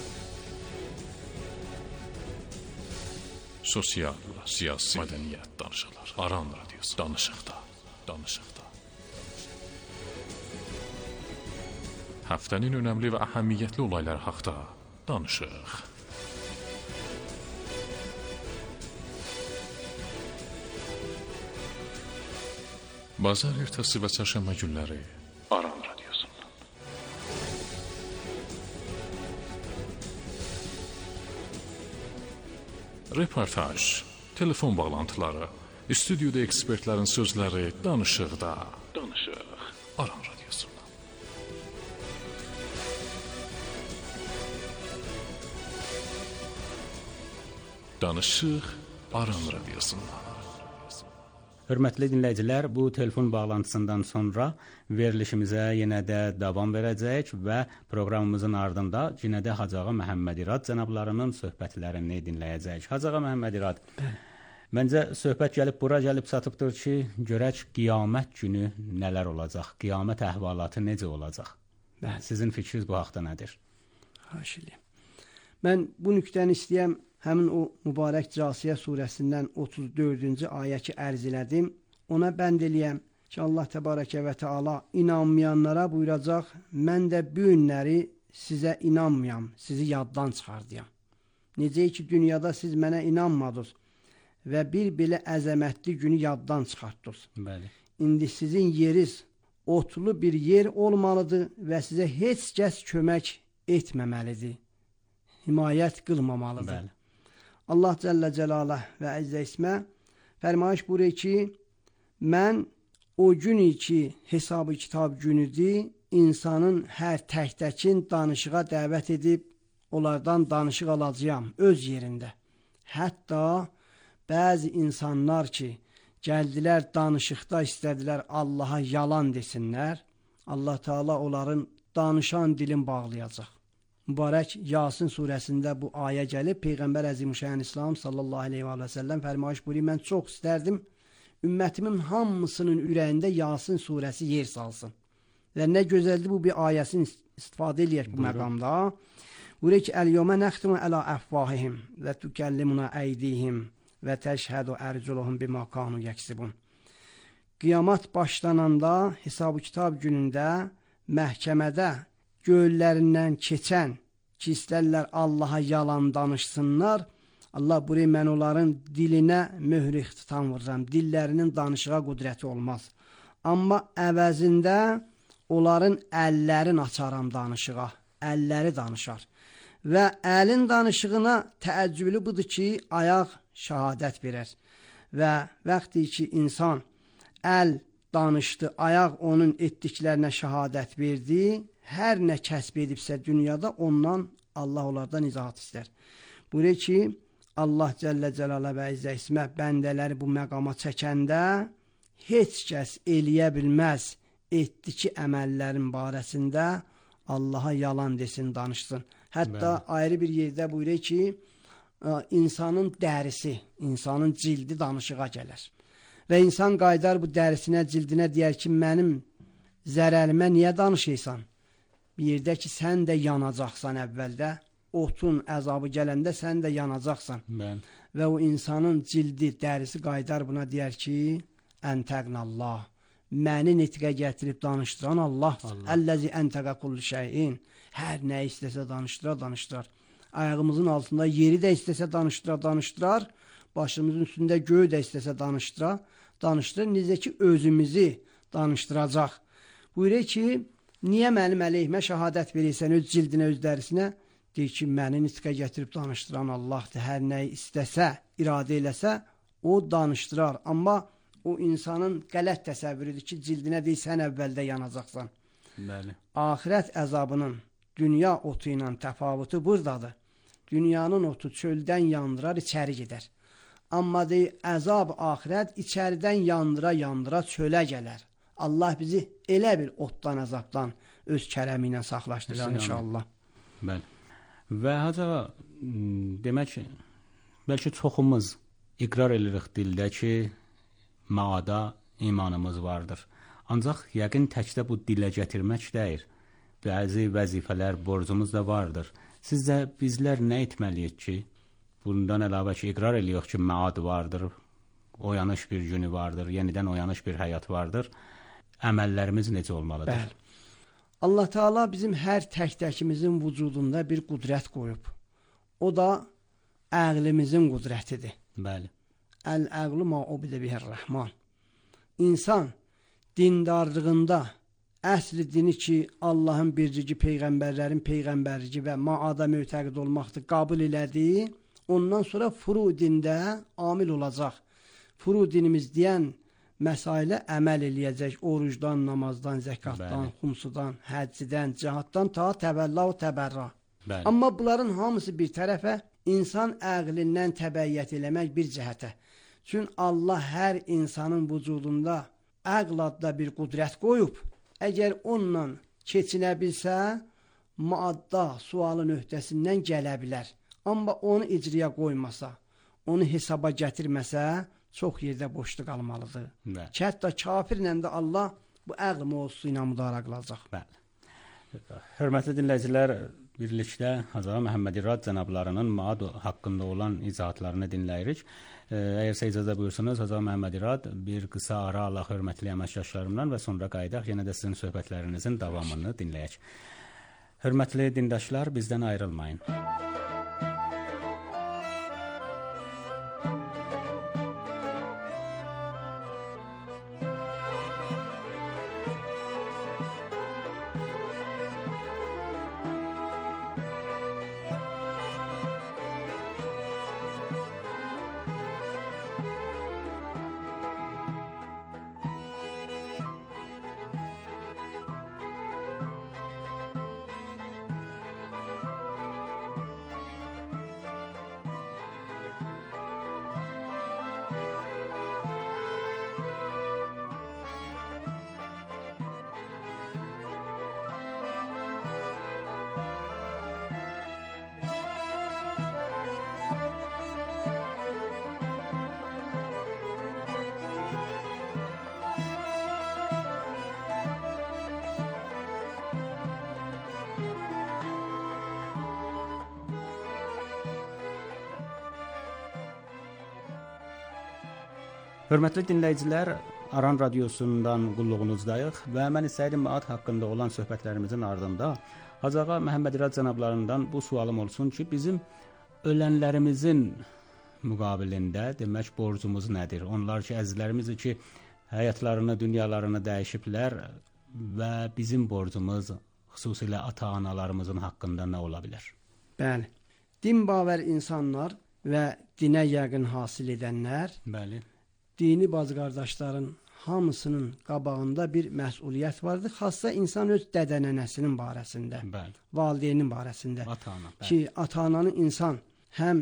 Sosial, siyasi, mədəniyyət danışıqlar. Aran radiosu. Danışıqda, danışıqda. Həftənin önəmli və əhəmiyyətli olaylar haqda danışıq. Bazar ertəsi və çərşənbə günləri Aran radiosundan. Reportaj, telefon bağlantıları, stüdyoda ekspertlərin sözləri danışıqda. Danışıq Aran radiosundan. Danışıq Aran radiosundan. Hörmətli dinləyicilər, bu telefon bağlantısından sonra verilişimizə yenə də davam verəcək və proqramımızın ardında yenə də Hacı Ağa Məhəmməd İrad cənablarının söhbətlərini dinləyəcək. Hacı Ağa Məhəmməd İrad, məncə söhbət gəlib bura gəlib çatıbdır ki, görək qiyamət günü nələr olacaq, qiyamət əhvalatı necə olacaq? Bəli. Sizin fikriniz bu haqda nədir? Xahiş edirəm. Mən bu nüqtəni istəyəm, həmin o mübarək Casiyə surəsindən otuz dördüncü ayə ki ərz elədim, ona bənd eləyəm ki, Allah təbarəkə və təala inanmayanlara buyuracaq, mən də bu günləri sizə inanmayam, sizi yaddan çıxardıyam. Necə ki, dünyada siz mənə inanmadınız və bir belə əzəmətli günü yaddan çıxartdınız. Bəli. İndi sizin yeriz otlu bir yer olmalıdır və sizə heç kəs kömək etməməlidir, himayət qılmamalıdır. Bəli. Allah Cəllə Cəlaləh və Əzzə İsmə fərmayış buyurur ki, mən o gün ki hesabı kitab günüdür, insanın hər tək-təkin danışığa dəvət edib, onlardan danışıq alacağam öz yerində. Hətta bəzi insanlar ki, gəldilər danışıqda istədilər Allaha yalan desinlər, Allah Teala onların danışan dilin bağlayacaq. Mübarək Yasin surəsində bu ayə gəlib, Peyğəmbər Əzimüşşan İslam sallallahu aleyhi və səlləm fərmayış buyurur, mən çox istərdim, ümmətimin hamısının ürəyində Yasin surəsi yer salsın. Və nə gözəldir bu bir ayəsini istifadə eləyək bu məqamda. Buyurur ki, Əl-yəvmə nəxtimu ələ əfvahihim və tükəllimuna əydihim və təşhədu ərculuhum bimə kanu yəksibun. Qiyamət başlananda, hesab-ı kitab günündə, məhkəmədə göllərindən keçən ki, istərlər Allaha yalan danışsınlar, Allah buraya mən onların dilinə möhür ixtitam vururam, dillərinin danışığa qüdrəti olmaz. Amma əvəzində onların əllərin açaram danışığa, əlləri danışar. Və əlin danışığına təəccüblü budur ki, ayaq şəhadət verər. Və vaxtı ki, insan əl danışdı, ayaq onun etdiklərinə şəhadət verdi, hər nə kəsb edibsə dünyada ondan Allah onlardan izahat istər. Buyurur ki, Allah Cəllə Cəlala və İzzə İsmə bəndələri bu məqama çəkəndə heç kəs eləyə bilməz etdiki əməllərin barəsində Allaha yalan desin, danışsın. Hətta Bəli. ayrı bir yerdə buyurur ki, insanın dərisi, insanın cildi danışığa gələr. Və insan qaydar bu dərisinə, cildinə deyər ki, mənim zərərimə niyə danışırsan? Bir yerdə ki, sən də yanacaqsan əvvəldə, otun əzabı gələndə sən də yanacaqsan. Bəli. Və o insanın cildi, dərisi qaydar buna deyər ki, əntəqnəllah. Məni nitqə gətirib danışdıran Allahdır. Əlləzi əntəqə kulli şeyin. Hər nə istəsə danışdırar, danışdırar. Ayağımızın altında yeri də istəsə danışdırar, danışdırar. Başımızın üstündə göğü də istəsə danışdırar, danışdırar. Necə ki, özümüzü danışdıracaq. Buyurur ki, niyə mənim əleyhimə şəhadət verirsən öz cildinə, öz dərisinə? Deyir ki, məni nitqə gətirib danışdıran Allahdır. Hər nəyi istəsə, iradə eləsə, o danışdırar. Amma o insanın qələt təsəvvürüdür ki, cildinə deyil, sən əvvəldə yanacaqsan. Bəli. Axirət əzabının dünya otu ilə təfavutu buradadır. Dünyanın otu çöldən yandırar, içəri gedər. Amma deyil, əzab axirət içəridən yandıra, yandıra çölə gələr. Allah bizi elə bir otdan, əzabdan öz kərəmi ilə saxlaşdırar inşallah. Bəli. Və hətta demək, bəlkə çoxumuz iqrar edirik dildə ki, maada imanımız vardır. Ancaq yəqin təkdə bu dilə gətirmək deyil. Bəzi vəzifələr, borcumuz da vardır. Sizcə bizlər nə etməliyik ki, bundan əlavə ki, iqrar edirik ki, maad vardır, oyanış bir günü vardır, yenidən oyanış bir həyat vardır. Əməllərimiz necə olmalıdır? Bəli. Allah Teala bizim hər tək-təkimizin vücudunda bir qudrət qoyub. O da əqlimizin qudrətidir. Bəli. Əl-əqlu ma ubidə bihər-rəhman. İnsan dindarlığında əsli dini ki, Allahın bircigi, peyğəmbərlərin peyğəmbərligi və maada mötəqid olmaqdır, qabul elədi. Ondan sonra furu dində amil olacaq. Furu dinimiz deyən məsailə əməl eləyəcək. Orucdan, namazdan, zəkatdan, Bəli. xumsudan, həccidən, cihaddan ta təbəlla və təbərra. Bəli. Amma bunların hamısı bir tərəfə, insan əqlindən təbəyyət eləmək bir cəhətə. Çünki Allah hər insanın vücudunda əql adda bir qudrət qoyub. Əgər onunla keçinə bilsə, maadda sualın öhdəsindən gələ bilər. Amma onu icraya qoymasa, onu hesaba gətirməsə, çox yerdə boşluq almalıdır. Bəli. Ki, hətta kafirlə də Allah bu əql mövzusu ilə müdarə qılacaq. Bəli. Hörmətli dinləyicilər, birlikdə Hazara Məhəmməd İrad cənablarının maad haqqında olan izahatlarını dinləyirik. Əgərsə icazə buyursunuz, Hazara Məhəmməd İrad bir qısa ara Allah hörmətli əməkdaşlarımdan və sonra qayıdaq, yenə də sizin söhbətlərinizin davamını dinləyək. Hörmətli dindaşlar, bizdən ayrılmayın. Hörmətli dinləyicilər, Aran Radiosundan qulluğunuzdayıq və mən istəyirəm maad haqqında olan söhbətlərimizin ardında Hazağa Məhəmməd İrad cənablarından bu sualım olsun ki, bizim ölənlərimizin müqabilində demək borcumuz nədir? Onlar ki, əzizlərimizdir ki, həyatlarını, dünyalarını dəyişiblər və bizim borcumuz xüsusilə ata-analarımızın haqqında nə ola bilər? Bəli, din bavər insanlar və dinə yəqin hasil edənlər, Bəli. dini bacı-qardaşların hamısının qabağında bir məsuliyyət vardır. Xassa insan öz dədə-nənəsinin barəsində, Bəli. valideynin barəsində. Ata-ana, bəli. Ki, ata-ananı insan həm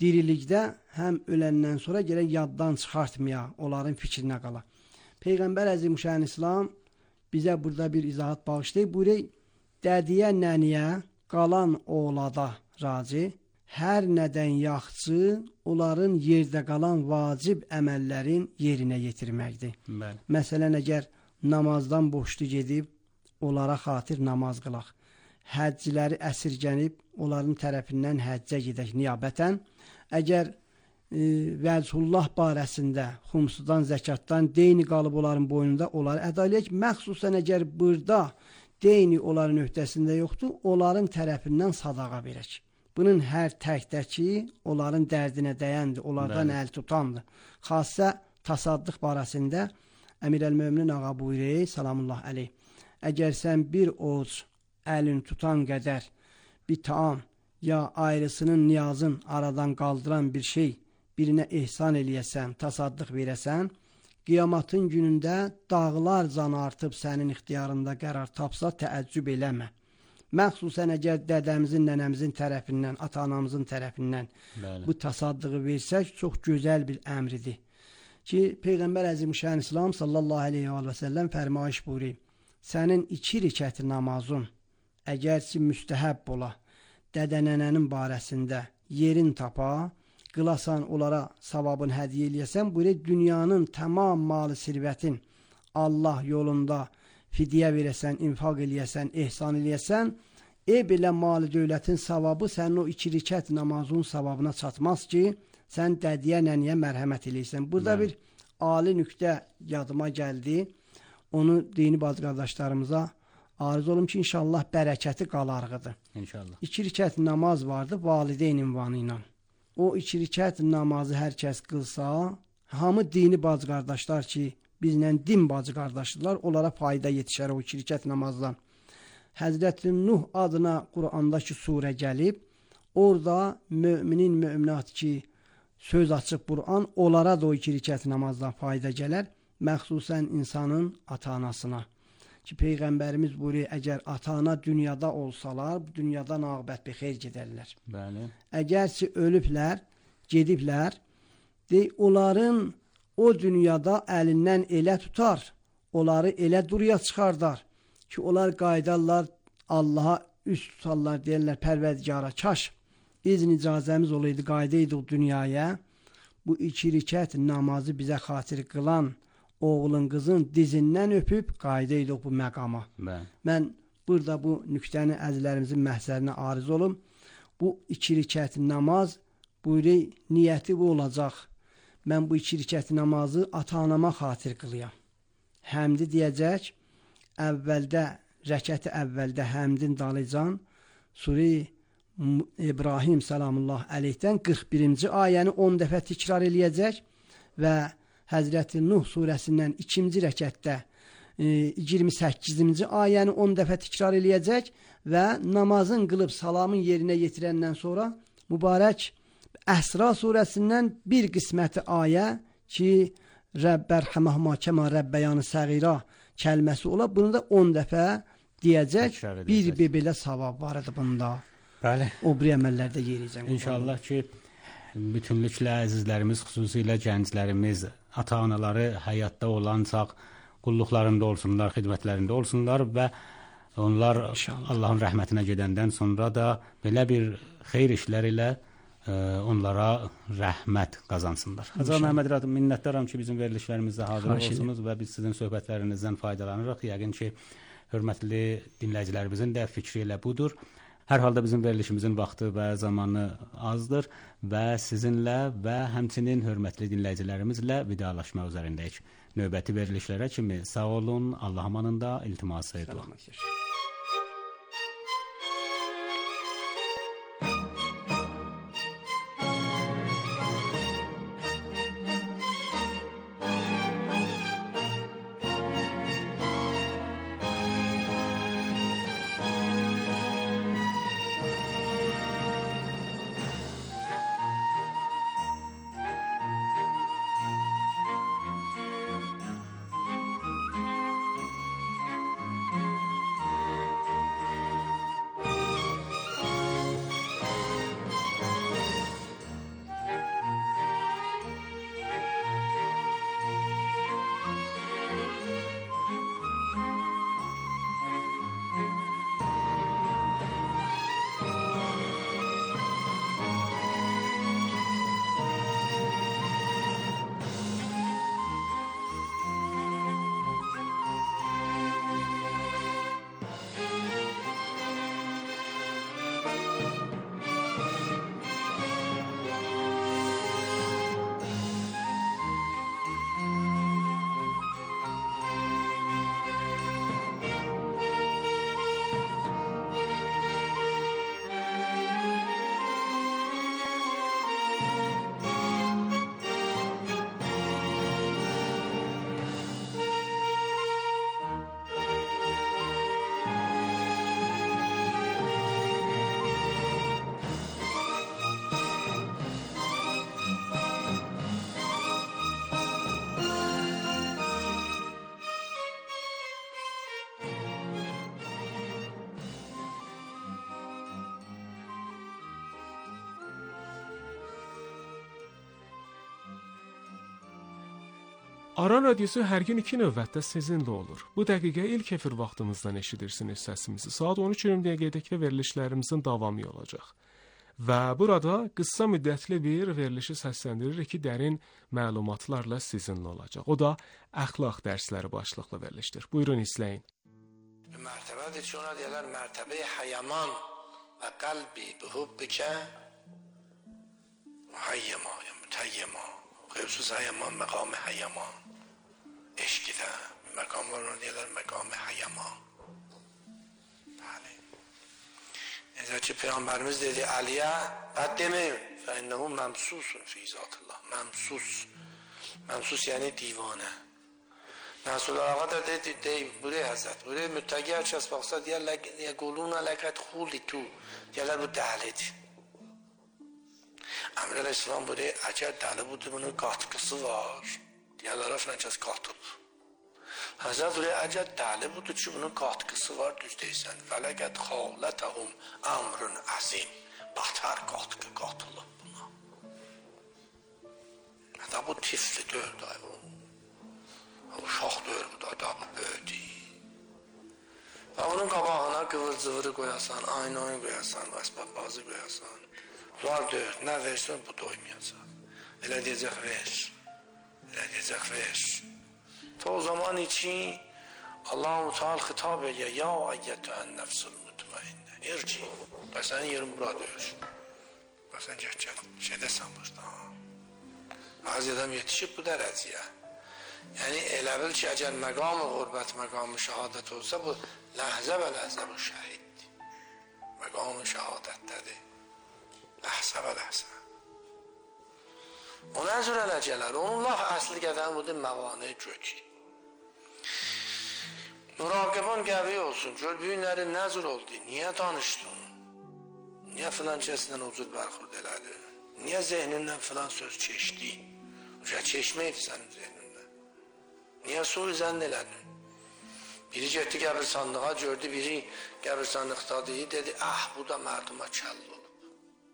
dirilikdə, həm öləndən sonra gələk yaddan çıxartmaya, onların fikrinə qala. Peyğəmbər Əzimüşşan İslam bizə burada bir izahat bağışlayıb, buyuruq, dədiyə nəniyə qalan oğlada razı, hər nədən yaxçı onların yerdə qalan vacib əməllərin yerinə yetirməkdir. Bəli. Məsələn, əgər namazdan boşlu gedib, onlara xatir namaz qılaq. Həccləri əsirgənib, onların tərəfindən həccə gedək niyabətən. Əgər e, vəzhullah barəsində, xumsudan, zəkatdan deyni qalıb onların boynunda, onları əda eləyək. Məxsusən əgər burada deyni onların öhdəsində yoxdur, onların tərəfindən sadaqa verək. Bunun hər təkdəki onların dərdinə dəyəndir, onlardan Bəli. əl tutandır. Xasə tasaddıq barəsində Əmir əl-Möminin ağa buyuruyor, salamullah əleyh, əgər sən bir oruc əlin tutan qədər bir taam ya ayrısının, niyazın aradan qaldıran bir şey birinə ehsan eləyəsən, tasaddıq verəsən, qiyamatın günündə dağlar can artıb sənin ixtiyarında qərar tapsa təəccüb eləmə. Məxsusən əgər dədəmizin, nənəmizin tərəfindən, ata-anamızın tərəfindən Bəli. bu tasaddığı versək, çox gözəl bir əmridir. Ki, Peyğəmbər Əzimüşşan İslam sallallahu aleyhi və səlləm fərmayış buyuruyor. Sənin iki rikəti namazın, əgərçi müstəhəb ola, dədə-nənənin barəsində yerin tapa, qılasan onlara savabın hədiyyə eləyəsən, buyuruyor, dünyanın tamam malı sirvətin Allah yolunda fidyə verəsən, infaq eləyəsən, ehsan eləyəsən, e belə mali dövlətin savabı sənin o iki rikət namazın savabına çatmaz ki, sən dədiyə, nəniyə mərhəmət eləyəsən. Burada Bəli. bir ali nüqtə yadıma gəldi. Onu dini bacı qardaşlarımıza arz olum ki, inşallah bərəkəti qalarğıdır. İnşallah. İki rikət namaz vardı valideyn ünvanı ilə. O iki rikət namazı hər kəs qılsa, hamı dini bacı qardaşlar ki, bizlə din bacı qardaşlar, onlara fayda yetişər o iki rikət namazdan. Həzrəti Nuh adına Qurandakı surə gəlib, orada müminin, müminat ki, söz açıq Quran, onlara da o iki rikət namazdan fayda gələr, məxsusən insanın ata-anasına. Ki, Peyğəmbərimiz buyuruyor, əgər ata-ana dünyada olsalar, dünyadan ağbət bir xeyr gedərlər. Bəli. Əgərçi ölüblər, gediblər, de, onların o dünyada əlindən elə tutar, onları elə duruya çıxardar ki, onlar qaydarlar, Allaha üst tutarlar, deyirlər, pərvərdigara, kaş izn icazəmiz olaydı, qaydaydı o dünyaya, bu iki rikət namazı bizə xatir qılan oğlun, qızın dizindən öpüb qaydaydı bu məqama. Bə. Mən burada bu nüktəni əzizlərimizin məhzərinə ariz olum. Bu iki rikət namaz, buyuruyor, niyyəti bu olacaq. Mən bu iki rikət namazı ata-anama xatir qılıyam. Həmdi deyəcək, əvvəldə, rəkəti əvvəldə həmdin dalıcan, Suri İbrahim salamullah əleyhdən qırx birinci ayəni on dəfə təkrar eləyəcək və Həzrəti Nuh surəsindən ikinci rəkətdə e, iyirmi səkkizinci ayəni on dəfə təkrar eləyəcək və namazın qılıb salamın yerinə yetirəndən sonra mübarək Əsra surəsindən bir qisməti ayə ki, Rəbbərhəməhmə kəmə Rəbbəyanı səğira kəlməsi ola, bunu da on dəfə deyəcək, bir bebelə savab var idi bunda. Bəli. O bir əməllərdə yeriyəcək. İnşallah ki, bütünlüklə əzizlərimiz, xüsusilə gənclərimiz, ata-anaları həyatda olan çağ qulluqlarında olsunlar, xidmətlərində olsunlar və onlar İnşallah. Allahın rəhmətinə gedəndən sonra da belə bir xeyr işlər ilə ə, onlara rəhmət qazansınlar. Hacı Məhəmməd Radım, minnətdaram ki, bizim verilişlərimizdə hazır olsunuz və biz sizin söhbətlərinizdən faydalanırıq. Yəqin ki, hörmətli dinləyicilərimizin də fikri elə budur. Hər halda bizim verilişimizin vaxtı və zamanı azdır və sizinlə və həmçinin hörmətli dinləyicilərimizlə vidalaşma üzərindəyik. Növbəti verilişlərə kimi sağ olun, Allah amanında iltiması edilir. Aran Radiosu hər gün iki növbətdə sizinlə olur. Bu dəqiqə ilk efir vaxtımızdan eşidirsiniz səsimizi. Saat on üç iyirmi dəqiqədəki verilişlərimizin davamı olacaq. Və burada qısa müddətli bir verilişi səsləndiririk ki, dərin məlumatlarla sizinlə olacaq. O da əxlaq dərsləri başlıqlı verilişdir. Buyurun izləyin. Mərtəbədir ki, ona deyirlər mərtəbə-i həyaman və qəlbi bihubbikə həyyəma, mütəyyəma. Xüsus həyaman, məqam-ı həyaman. Eşqidə, məqam var, ona deyirlər məqam-ı həyaman. Bəli. Necə ki, Peyğəmbərimiz dedi, Əliyə, bəd deməyin, fəinnəhu məmsusun fi zatullah. Məmsus. Məmsus yəni divanə. Nəsul Ağa da dedi, deyib, buraya həzrət, buraya müttəqi hər kəs baxsa, deyər, quluna ləkət xuli tu, deyərlər, bu dəhlidir. Əmr Əleyhisselam buraya, əgər dəli budur, bunun qatqısı var, deyərlər, filan kəs qatıb. Həzrət buraya, əgər dəli budur ki, bunun qatqısı var, düz deysən, fələkət xalətəhum əmrün əzim, batər qatqı qatılıb buna. Hətta bu tifli dördü ay bu. Uşaq döyür bu da, da bu böyüdü. Və onun qabağına qıvır-cıvırı qoyasan, ayna-oyun qoyasan, əsbab-bazı qoyasan. Var döyür, nə versin bu doymayacaq. Elə deyəcək ver, elə deyəcək ver. Ta o zaman için Allah-u Teala xitab edir, ya əyyətən nəfsul mütməinnə, irci, və sənin yerin bura döyür. Və sən gəl-gəl, şeydəsən burada. Az adam yetişib bu dərəcəyə. Yəni elə bil ki, əgər məqam-ı qurbət, məqam-ı şəhadət olsa, bu ləhzə və ləhzə bu şəhiddir. Məqam-ı şəhadətdədir. Ləhzə və ləhzə. O nə cür ələ gələr? Onun laf əsli qədəni budur, məvani göki. Müraqibon qəvi olsun, gör bu günləri nə cür oldu? Niyə danışdın? Niyə filan kəsindən o cür bərxurd elədi? Niyə zehnindən filan söz keçdi? Uca keçməydi sənin zehnindən. Niyə suyu zənn elədin? Biri getdi qəbirsanlığa, gördü, biri qəbirsanlıqdadır, dedi, ah, bu da mərduma kəll olub.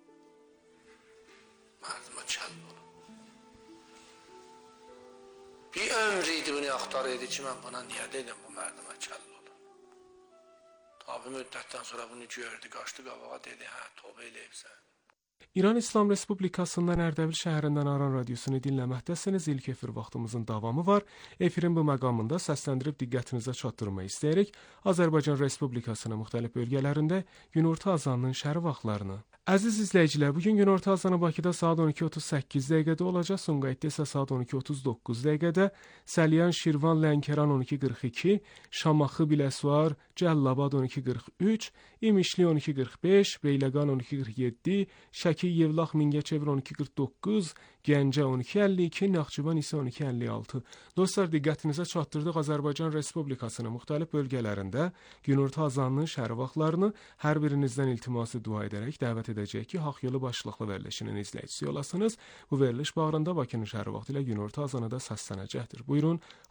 Mərduma kəll olub. Bir ömr idi bunu axtar idi ki, mən buna niyə dedim, bu mərduma kəll olub. Tabi müddətdən sonra bunu gördü, qaçdı qabağa, dedi, hə, tövbə eləyibsən. İran İslam Respublikasından Ərdəbil şəhərindən Aran Radiosunu dinləməkdəsiniz. İlk efir vaxtımızın davamı var. Efirin bu məqamında səsləndirib diqqətinizə çatdırmayı istəyirik. Azərbaycan Respublikasının müxtəlif bölgələrində günorta azanının şəhər vaxtlarını. Əziz izləyicilər, bugün günorta azanı Bakıda saat on iki otuz səkkiz dəqiqədə olacaq, Sumqayıtda isə saat on iki otuz doqquz dəqiqədə, Səlyan, Şirvan, Lənkəran on iki qırx iki, Şamaxı, Biləsuvar, Cəllabad on iki qırx üç, İmişli on iki qırx beş, Beyləqan on iki qırx yeddi, Şəki, Yevlax, Mingəçevir on iki qırx doqquz, Gəncə on iki əlli iki, Naxçıvan isə on iki əlli altı. Dostlar, diqqətinizə çatdırdıq Azərbaycan Respublikasının müxtəlif bölgələrində günorta azanının şəhər vaxtlarını hər birinizdən iltiması dua edərək dəvət edəcək ki, Haqq Yolu başlıqlı verilişinin izləyicisi olasınız. Bu veriliş bağrında Bakının şəhər vaxtı ilə günorta azanı da səslənəcəkdir. Buyurun,